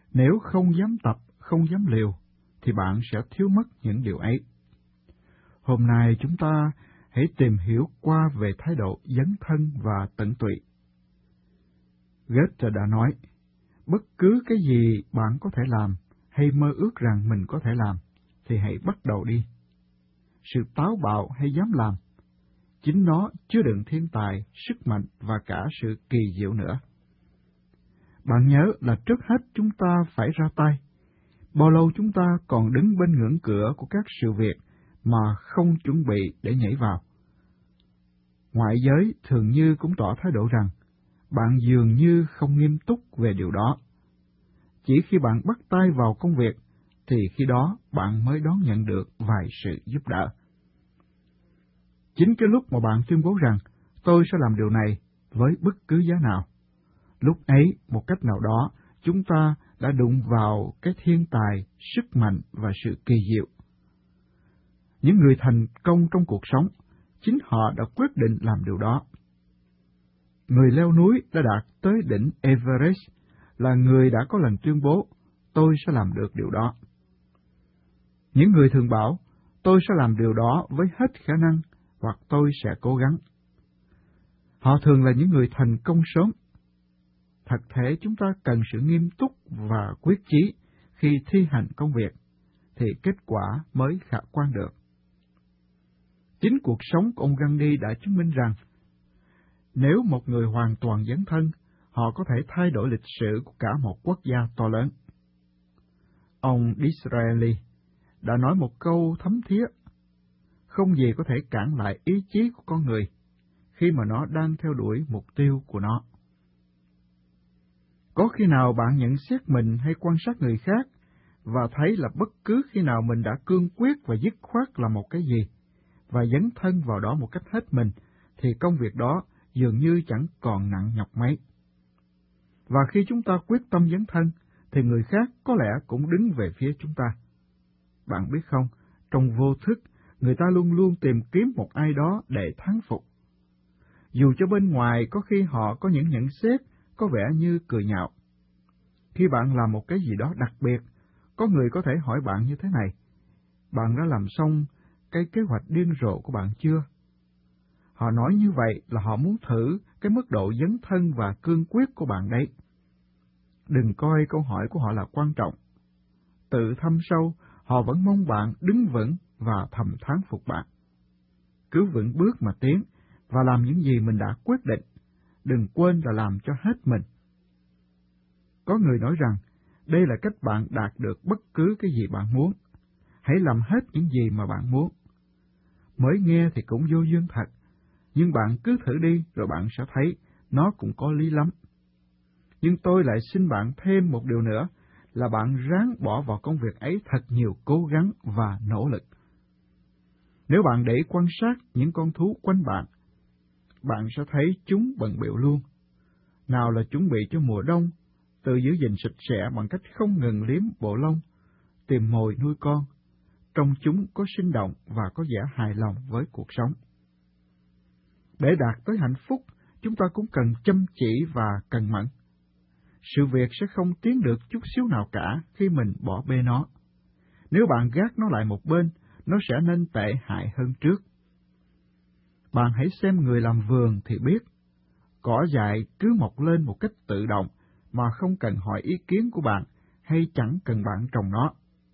Nếu không dám tập, không dám liều, thì bạn sẽ thiếu mất những điều ấy. Hôm nay chúng ta hãy tìm hiểu qua về thái độ dấn thân và tận tụy. Goethe đã nói, bất cứ cái gì bạn có thể làm hay mơ ước rằng mình có thể làm, thì hãy bắt đầu đi. Sự táo bạo hay dám làm, chính nó chứa đựng thiên tài, sức mạnh và cả sự kỳ diệu nữa. Bạn nhớ là trước hết chúng ta phải ra tay. Bao lâu chúng ta còn đứng bên ngưỡng cửa của các sự việc mà không chuẩn bị để nhảy vào? Ngoại giới thường như cũng tỏ thái độ rằng bạn dường như không nghiêm túc về điều đó. Chỉ khi bạn bắt tay vào công việc, thì khi đó bạn mới đón nhận được vài sự giúp đỡ. Chính cái lúc mà bạn tuyên bố rằng tôi sẽ làm điều này với bất cứ giá nào, lúc ấy một cách nào đó chúng ta đã đụng vào cái thiên tài, sức mạnh và sự kỳ diệu. Những người thành công trong cuộc sống, chính họ đã quyết định làm điều đó. Người leo núi đã đạt tới đỉnh Everest là người đã có lần tuyên bố, tôi sẽ làm được điều đó. Những người thường bảo, tôi sẽ làm điều đó với hết khả năng, hoặc tôi sẽ cố gắng. Họ thường là những người thành công sớm. Thật thể chúng ta cần sự nghiêm túc và quyết chí khi thi hành công việc, thì kết quả mới khả quan được. Chính cuộc sống của ông Gandhi đã chứng minh rằng, nếu một người hoàn toàn dấn thân, họ có thể thay đổi lịch sử của cả một quốc gia to lớn. Ông Disraeli đã nói một câu thấm thía, không gì có thể cản lại ý chí của con người khi mà nó đang theo đuổi mục tiêu của nó. Có khi nào bạn nhận xét mình hay quan sát người khác và thấy là bất cứ khi nào mình đã cương quyết và dứt khoát làm một cái gì và dấn thân vào đó một cách hết mình, thì công việc đó dường như chẳng còn nặng nhọc mấy. Và khi chúng ta quyết tâm dấn thân, thì người khác có lẽ cũng đứng về phía chúng ta. Bạn biết không, trong vô thức, người ta luôn luôn tìm kiếm một ai đó để thắng phục. Dù cho bên ngoài có khi họ có những nhận xét có vẻ như cười nhạo. Khi bạn làm một cái gì đó đặc biệt, có người có thể hỏi bạn như thế này: bạn đã làm xong cái kế hoạch điên rồ của bạn chưa? Họ nói như vậy là họ muốn thử cái mức độ dấn thân và cương quyết của bạn đấy. Đừng coi câu hỏi của họ là quan trọng. Tự thâm sâu, họ vẫn mong bạn đứng vững và thầm thán phục bạn. Cứ vững bước mà tiến, và làm những gì mình đã quyết định. Đừng quên là làm cho hết mình. Có người nói rằng, đây là cách bạn đạt được bất cứ cái gì bạn muốn. Hãy làm hết những gì mà bạn muốn. Mới nghe thì cũng vô duyên thật, nhưng bạn cứ thử đi rồi bạn sẽ thấy nó cũng có lý lắm. Nhưng tôi lại xin bạn thêm một điều nữa, là bạn ráng bỏ vào công việc ấy thật nhiều cố gắng và nỗ lực. Nếu bạn để quan sát những con thú quanh bạn, bạn sẽ thấy chúng bận bịu luôn. Nào là chuẩn bị cho mùa đông, tự giữ gìn sạch sẽ bằng cách không ngừng liếm bộ lông, tìm mồi nuôi con. Trong chúng có sinh động và có vẻ hài lòng với cuộc sống. Để đạt tới hạnh phúc, chúng ta cũng cần chăm chỉ và cần mẫn. Sự việc sẽ không tiến được chút xíu nào cả khi mình bỏ bê nó. Nếu bạn gác nó lại một bên, nó sẽ nên tệ hại hơn trước. Bạn hãy xem người làm vườn thì biết, cỏ dại cứ mọc lên một cách tự động mà không cần hỏi ý kiến của bạn hay chẳng cần bạn trồng nó.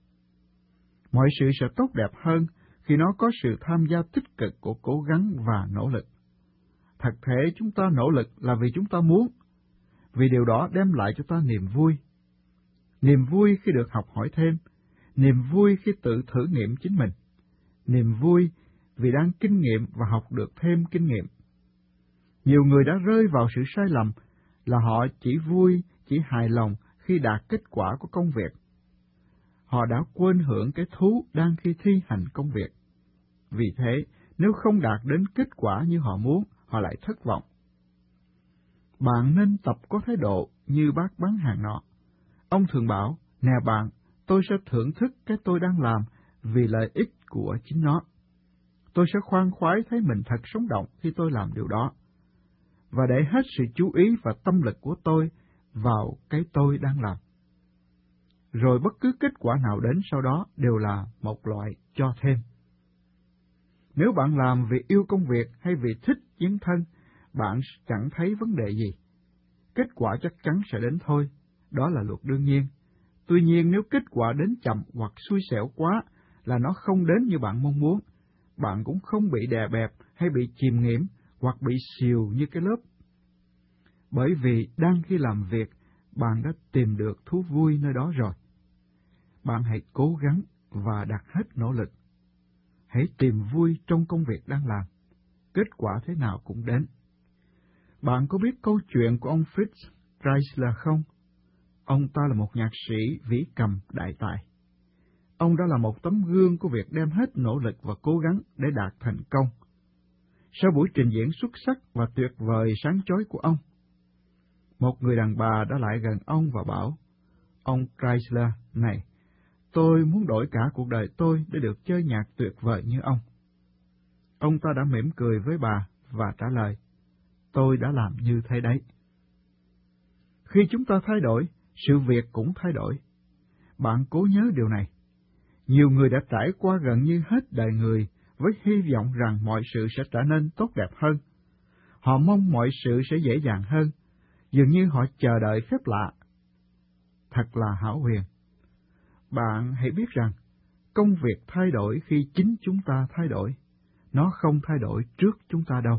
Mọi sự sẽ tốt đẹp hơn khi nó có sự tham gia tích cực của cố gắng và nỗ lực. Thật thể chúng ta nỗ lực là vì chúng ta muốn, vì điều đó đem lại cho ta niềm vui. Niềm vui khi được học hỏi thêm, niềm vui khi tự thử nghiệm chính mình, niềm vui vì đang kinh nghiệm và học được thêm kinh nghiệm. Nhiều người đã rơi vào sự sai lầm là họ chỉ vui, chỉ hài lòng khi đạt kết quả của công việc. Họ đã quên hưởng cái thú đang khi thi hành công việc. Vì thế, nếu không đạt đến kết quả như họ muốn, họ lại thất vọng. Bạn nên tập có thái độ như bác bán hàng nọ. Ông thường bảo, nè bạn, tôi sẽ thưởng thức cái tôi đang làm vì lợi ích của chính nó. Tôi sẽ khoan khoái thấy mình thật sống động khi tôi làm điều đó, và để hết sự chú ý và tâm lực của tôi vào cái tôi đang làm. rồi bất cứ kết quả nào đến sau đó đều là một loại cho thêm. Nếu bạn làm vì yêu công việc hay vì thích dấn thân, bạn chẳng thấy vấn đề gì. Kết quả chắc chắn sẽ đến thôi, đó là luật đương nhiên. Tuy nhiên nếu kết quả đến chậm hoặc xui xẻo quá là nó không đến như bạn mong muốn, bạn cũng không bị đè bẹp hay bị chìm nghiễm hoặc bị xìu như cái lớp. Bởi vì đang khi làm việc, bạn đã tìm được thú vui nơi đó rồi. Bạn hãy cố gắng và đặt hết nỗ lực. Hãy tìm vui trong công việc đang làm. Kết quả thế nào cũng đến. Bạn có biết câu chuyện của ông Fritz Kreisler không? Ông ta là một nhạc sĩ vĩ cầm đại tài. Ông đã là một tấm gương của việc đem hết nỗ lực và cố gắng để đạt thành công. Sau buổi trình diễn xuất sắc và tuyệt vời sáng chói của ông, một người đàn bà đã lại gần ông và bảo, ông Kreisler này, tôi muốn đổi cả cuộc đời tôi để được chơi nhạc tuyệt vời như ông. Ông ta đã mỉm cười với bà và trả lời, tôi đã làm như thế đấy. Khi chúng ta thay đổi, sự việc cũng thay đổi. Bạn cố nhớ điều này. Nhiều người đã trải qua gần như hết đời người với hy vọng rằng mọi sự sẽ trở nên tốt đẹp hơn. Họ mong mọi sự sẽ dễ dàng hơn, dường như họ chờ đợi phép lạ. Thật là hão huyền. Bạn hãy biết rằng, công việc thay đổi khi chính chúng ta thay đổi. Nó không thay đổi trước chúng ta đâu.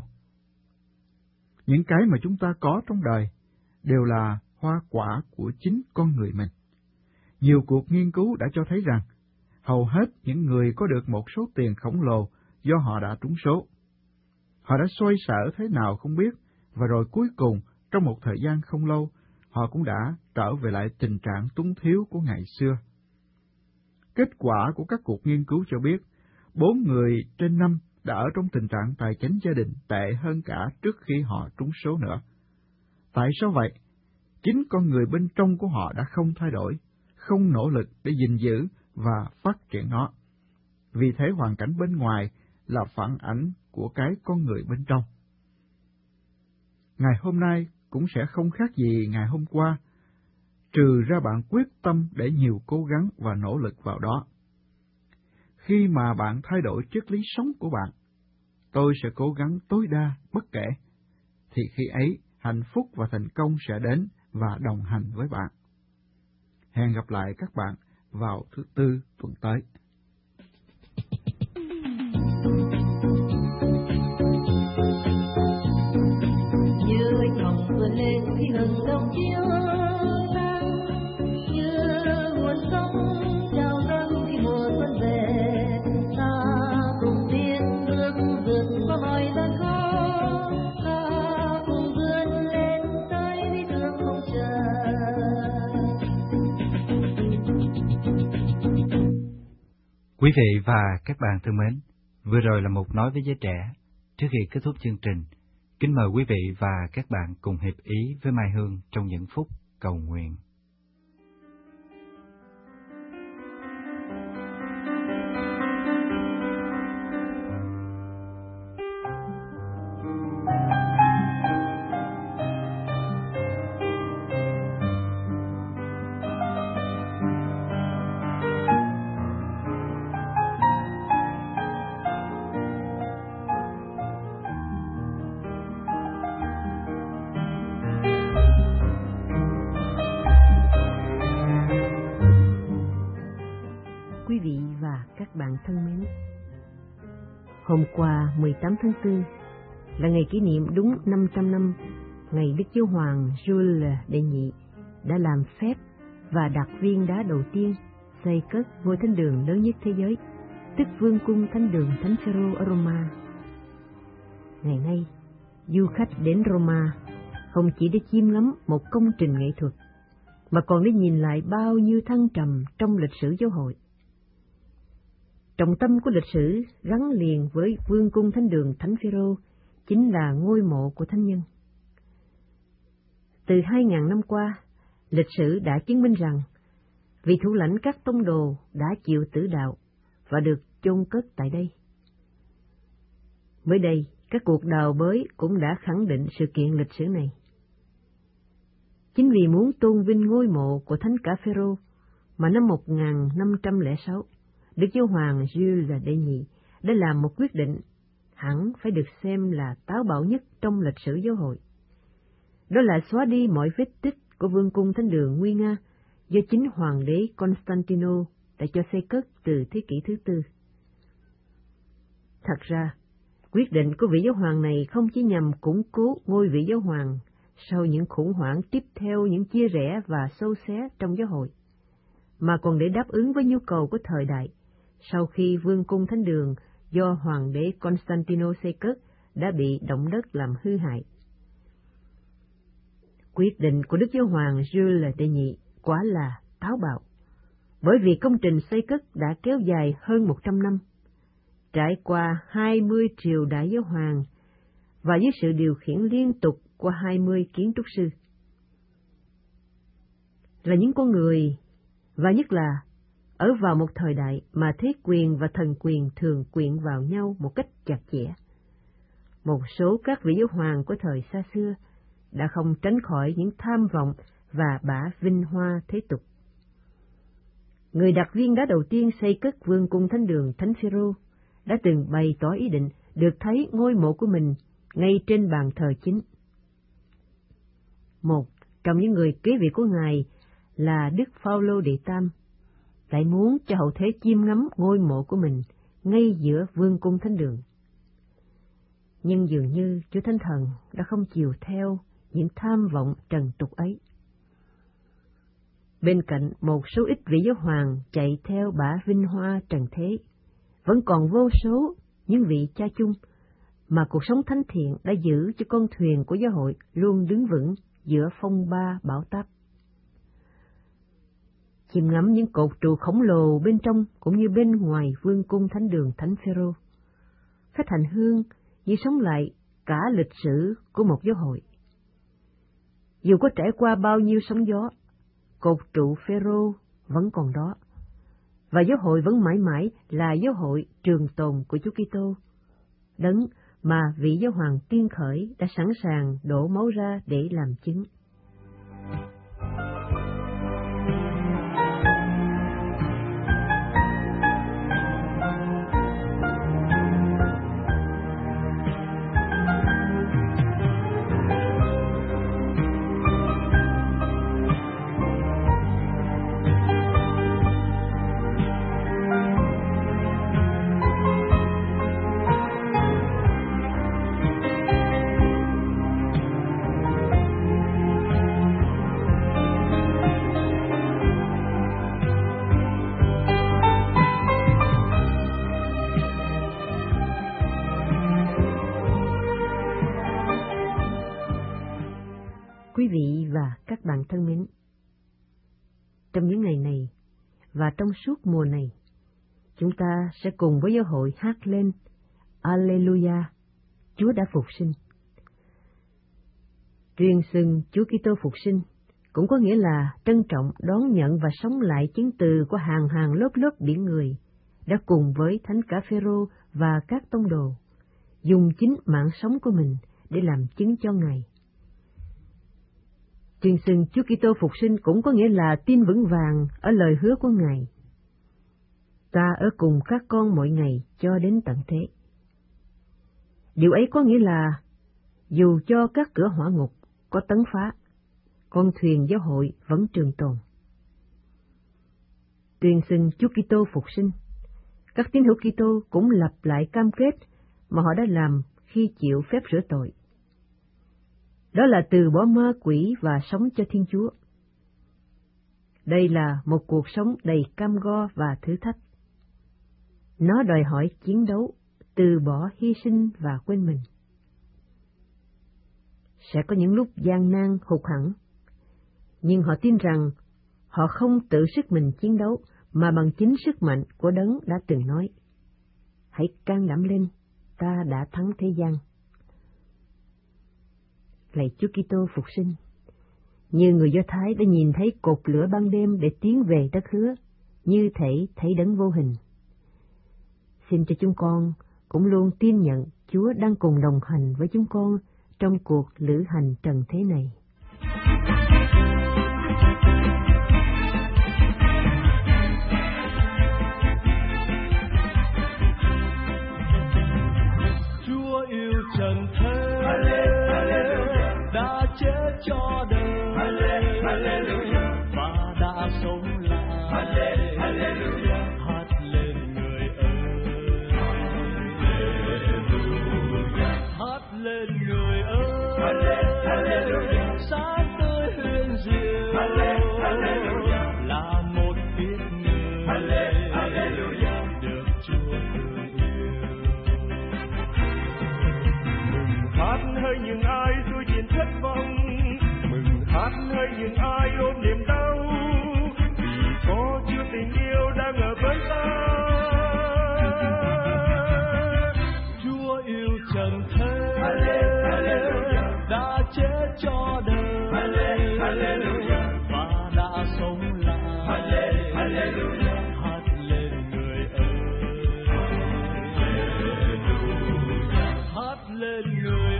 Những cái mà chúng ta có trong đời đều là hoa quả của chính con người mình. Nhiều cuộc nghiên cứu đã cho thấy rằng, hầu hết những người có được một số tiền khổng lồ do họ đã trúng số. Họ đã xoay sở thế nào không biết, và rồi cuối cùng, trong một thời gian không lâu, họ cũng đã trở về lại tình trạng túng thiếu của ngày xưa. Kết quả của các cuộc nghiên cứu cho biết, bốn người trên năm đã ở trong tình trạng tài chính gia đình tệ hơn cả trước khi họ trúng số nữa. Tại sao vậy? Chính con người bên trong của họ đã không thay đổi, không nỗ lực để gìn giữ và phát triển nó. Vì thế hoàn cảnh bên ngoài là phản ảnh của cái con người bên trong. Ngày hôm nay cũng sẽ không khác gì ngày hôm qua, trừ ra bạn quyết tâm để nhiều cố gắng và nỗ lực vào đó. Khi mà bạn thay đổi triết lý sống của bạn, tôi sẽ cố gắng tối đa bất kể, thì khi ấy hạnh phúc và thành công sẽ đến và đồng hành với bạn. Hẹn gặp lại các bạn vào thứ Tư tuần tới. Như anh hồng vươn lên khi hừng đông chiếu sáng, như nguồn sông trào dâng khi mùa xuân về, ta cùng tiến bước vượt qua mọi gian khó, ta cùng vươn lên tới lý tưởng không chờ. Quý vị và các bạn thân mến, vừa rồi là một nói với giới trẻ. Trước khi kết thúc chương trình, kính mời quý vị và các bạn cùng hiệp ý với Mai Hương trong những phút cầu nguyện. Quý vị và các bạn thân mến, hôm qua mười tám tháng tư là ngày kỷ niệm đúng năm trăm năm ngày Đức Giáo Hoàng Jules đệ nhị đã làm phép và đặt viên đá đầu tiên xây cất ngôi thánh đường lớn nhất thế giới, tức Vương cung Thánh đường Thánh Phêrô ở Roma. Ngày nay, du khách đến Roma không chỉ để chiêm ngắm một công trình nghệ thuật, mà còn để nhìn lại bao nhiêu thăng trầm trong lịch sử giáo hội. Trọng tâm của lịch sử gắn liền với Vương cung Thánh đường Thánh Phêrô chính là ngôi mộ của thánh nhân. Từ hai ngàn năm qua, lịch sử đã chứng minh rằng vị thủ lãnh các tông đồ đã chịu tử đạo và được chôn cất tại đây. Mới đây, các cuộc đào bới cũng đã khẳng định sự kiện lịch sử này. Chính vì muốn tôn vinh ngôi mộ của Thánh cả Phêrô mà năm một nghìn năm trăm lẻ sáu, Đức Giáo hoàng Jules đệ nhị đã làm một quyết định hẳn phải được xem là táo bạo nhất trong lịch sử giáo hội. Đó là xóa đi mọi vết tích của vương cung thánh đường nguy nga do chính hoàng đế Constantino đã cho xây cất từ thế kỷ thứ tư. Thật ra, quyết định của vị giáo hoàng này không chỉ nhằm củng cố ngôi vị giáo hoàng sau những khủng hoảng tiếp theo những chia rẽ và xâu xé trong giáo hội, mà còn để đáp ứng với nhu cầu của thời đại sau khi vương cung thánh đường do hoàng đế Constantino xây cất đã bị động đất làm hư hại. Quyết định của Đức Giáo hoàng Jules đệ nhị quá là táo bạo, bởi vì công trình xây cất đã kéo dài hơn một trăm năm, trải qua hai mươi triều đại giáo hoàng và dưới sự điều khiển liên tục của hai mươi kiến trúc sư. Là những con người, và nhất là ở vào một thời đại mà thế quyền và thần quyền thường quyện vào nhau một cách chặt chẽ, một số các vị giáo hoàng của thời xa xưa đã không tránh khỏi những tham vọng và bả vinh hoa thế tục. Người đặt viên đá đầu tiên xây cất vương cung thánh đường Thánh Phêrô đã từng bày tỏ ý định được thấy ngôi mộ của mình ngay trên bàn thờ chính. Một trong những người kế vị của ngài là Đức Phao-lô đệ tam, lại muốn cho hậu thế chiêm ngắm ngôi mộ của mình ngay giữa vương cung thánh đường. Nhưng dường như Chúa Thánh Thần đã không chiều theo những tham vọng trần tục ấy. Bên cạnh một số ít vị giáo hoàng chạy theo bả vinh hoa trần thế, vẫn còn vô số những vị cha chung mà cuộc sống thánh thiện đã giữ cho con thuyền của giáo hội luôn đứng vững giữa phong ba bão táp. Chiêm ngắm những cột trụ khổng lồ bên trong cũng như bên ngoài vương cung thánh đường Thánh Phêrô, phép hành hương như sống lại cả lịch sử của một giáo hội. Dù có trải qua bao nhiêu sóng gió, cột trụ Phêrô vẫn còn đó, và giáo hội vẫn mãi mãi là giáo hội trường tồn của Chúa Kitô, đấng mà vị giáo hoàng tiên khởi đã sẵn sàng đổ máu ra để làm chứng. Quý vị và các bạn thân mến, trong những ngày này và trong suốt mùa này, chúng ta sẽ cùng với giáo hội hát lên Alleluia, Chúa đã phục sinh. Tuyên xưng Chúa Kitô phục sinh cũng có nghĩa là trân trọng đón nhận và sống lại chứng từ của hàng hàng lớp lớp biển người đã cùng với Thánh cả Phêrô và các tông đồ dùng chính mạng sống của mình để làm chứng cho Ngài. Tuyên xưng Chúa Kitô phục sinh cũng có nghĩa là tin vững vàng ở lời hứa của Ngài. Ta ở cùng các con mỗi ngày cho đến tận thế. Điều ấy có nghĩa là dù cho các cửa hỏa ngục có tấn phá, con thuyền giáo hội vẫn trường tồn. Tuyên xưng Chúa Kitô phục sinh, các tín hữu Kitô cũng lặp lại cam kết mà họ đã làm khi chịu phép rửa tội. Đó là từ bỏ ma quỷ và sống cho Thiên Chúa. Đây là một cuộc sống đầy cam go và thử thách. Nó đòi hỏi chiến đấu, từ bỏ hy sinh và quên mình. Sẽ có những lúc gian nan hụt hẫng, nhưng họ tin rằng họ không tự sức mình chiến đấu mà bằng chính sức mạnh của Đấng đã từng nói: hãy can đảm lên, ta đã thắng thế gian. Lạy Chúa Kitô phục sinh, như người Do Thái đã nhìn thấy cột lửa ban đêm để tiến về đất hứa, như thể thấy Đấng vô hình. Xin cho chúng con cũng luôn tin nhận Chúa đang cùng đồng hành với chúng con trong cuộc lữ hành trần thế này. trần thế đã chết cho đời và đã sống lại. Hát lên người ơi, hát lên người ơi, sáng tươi huyền diệu là một kiếp người được Chúa thương yêu. Mừng hát hỡi những ai tôi diện thất vọng, mừng hát hỡi những ai ôm niềm đau, vì có Chúa tình yêu đang ở với ta. Chúa yêu trần thế đã chết cho đời và đã sống lại. Hát lên người ơi, hát lên người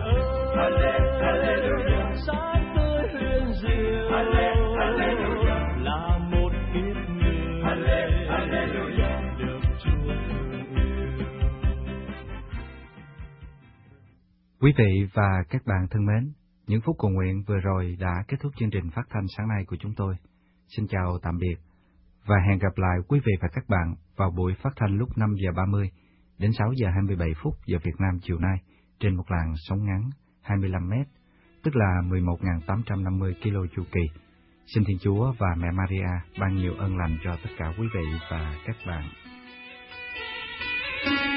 ơi, sáng tươi huyền diệu là một kiếp người được Chúa thương yêu. Quý vị và các bạn thân mến, những phút cầu nguyện vừa rồi đã kết thúc chương trình phát thanh sáng nay của chúng tôi. Xin chào tạm biệt và hẹn gặp lại quý vị và các bạn vào buổi phát thanh lúc năm giờ ba mươi đến sáu giờ hai mươi bảy phút giờ Việt Nam chiều nay trên một làn sóng ngắn hai mươi lăm mét, tức là mười một nghìn tám trăm năm mươi ki lô chu kỳ. Xin Thiên Chúa và Mẹ Maria ban nhiều ân lành cho tất cả quý vị và các bạn.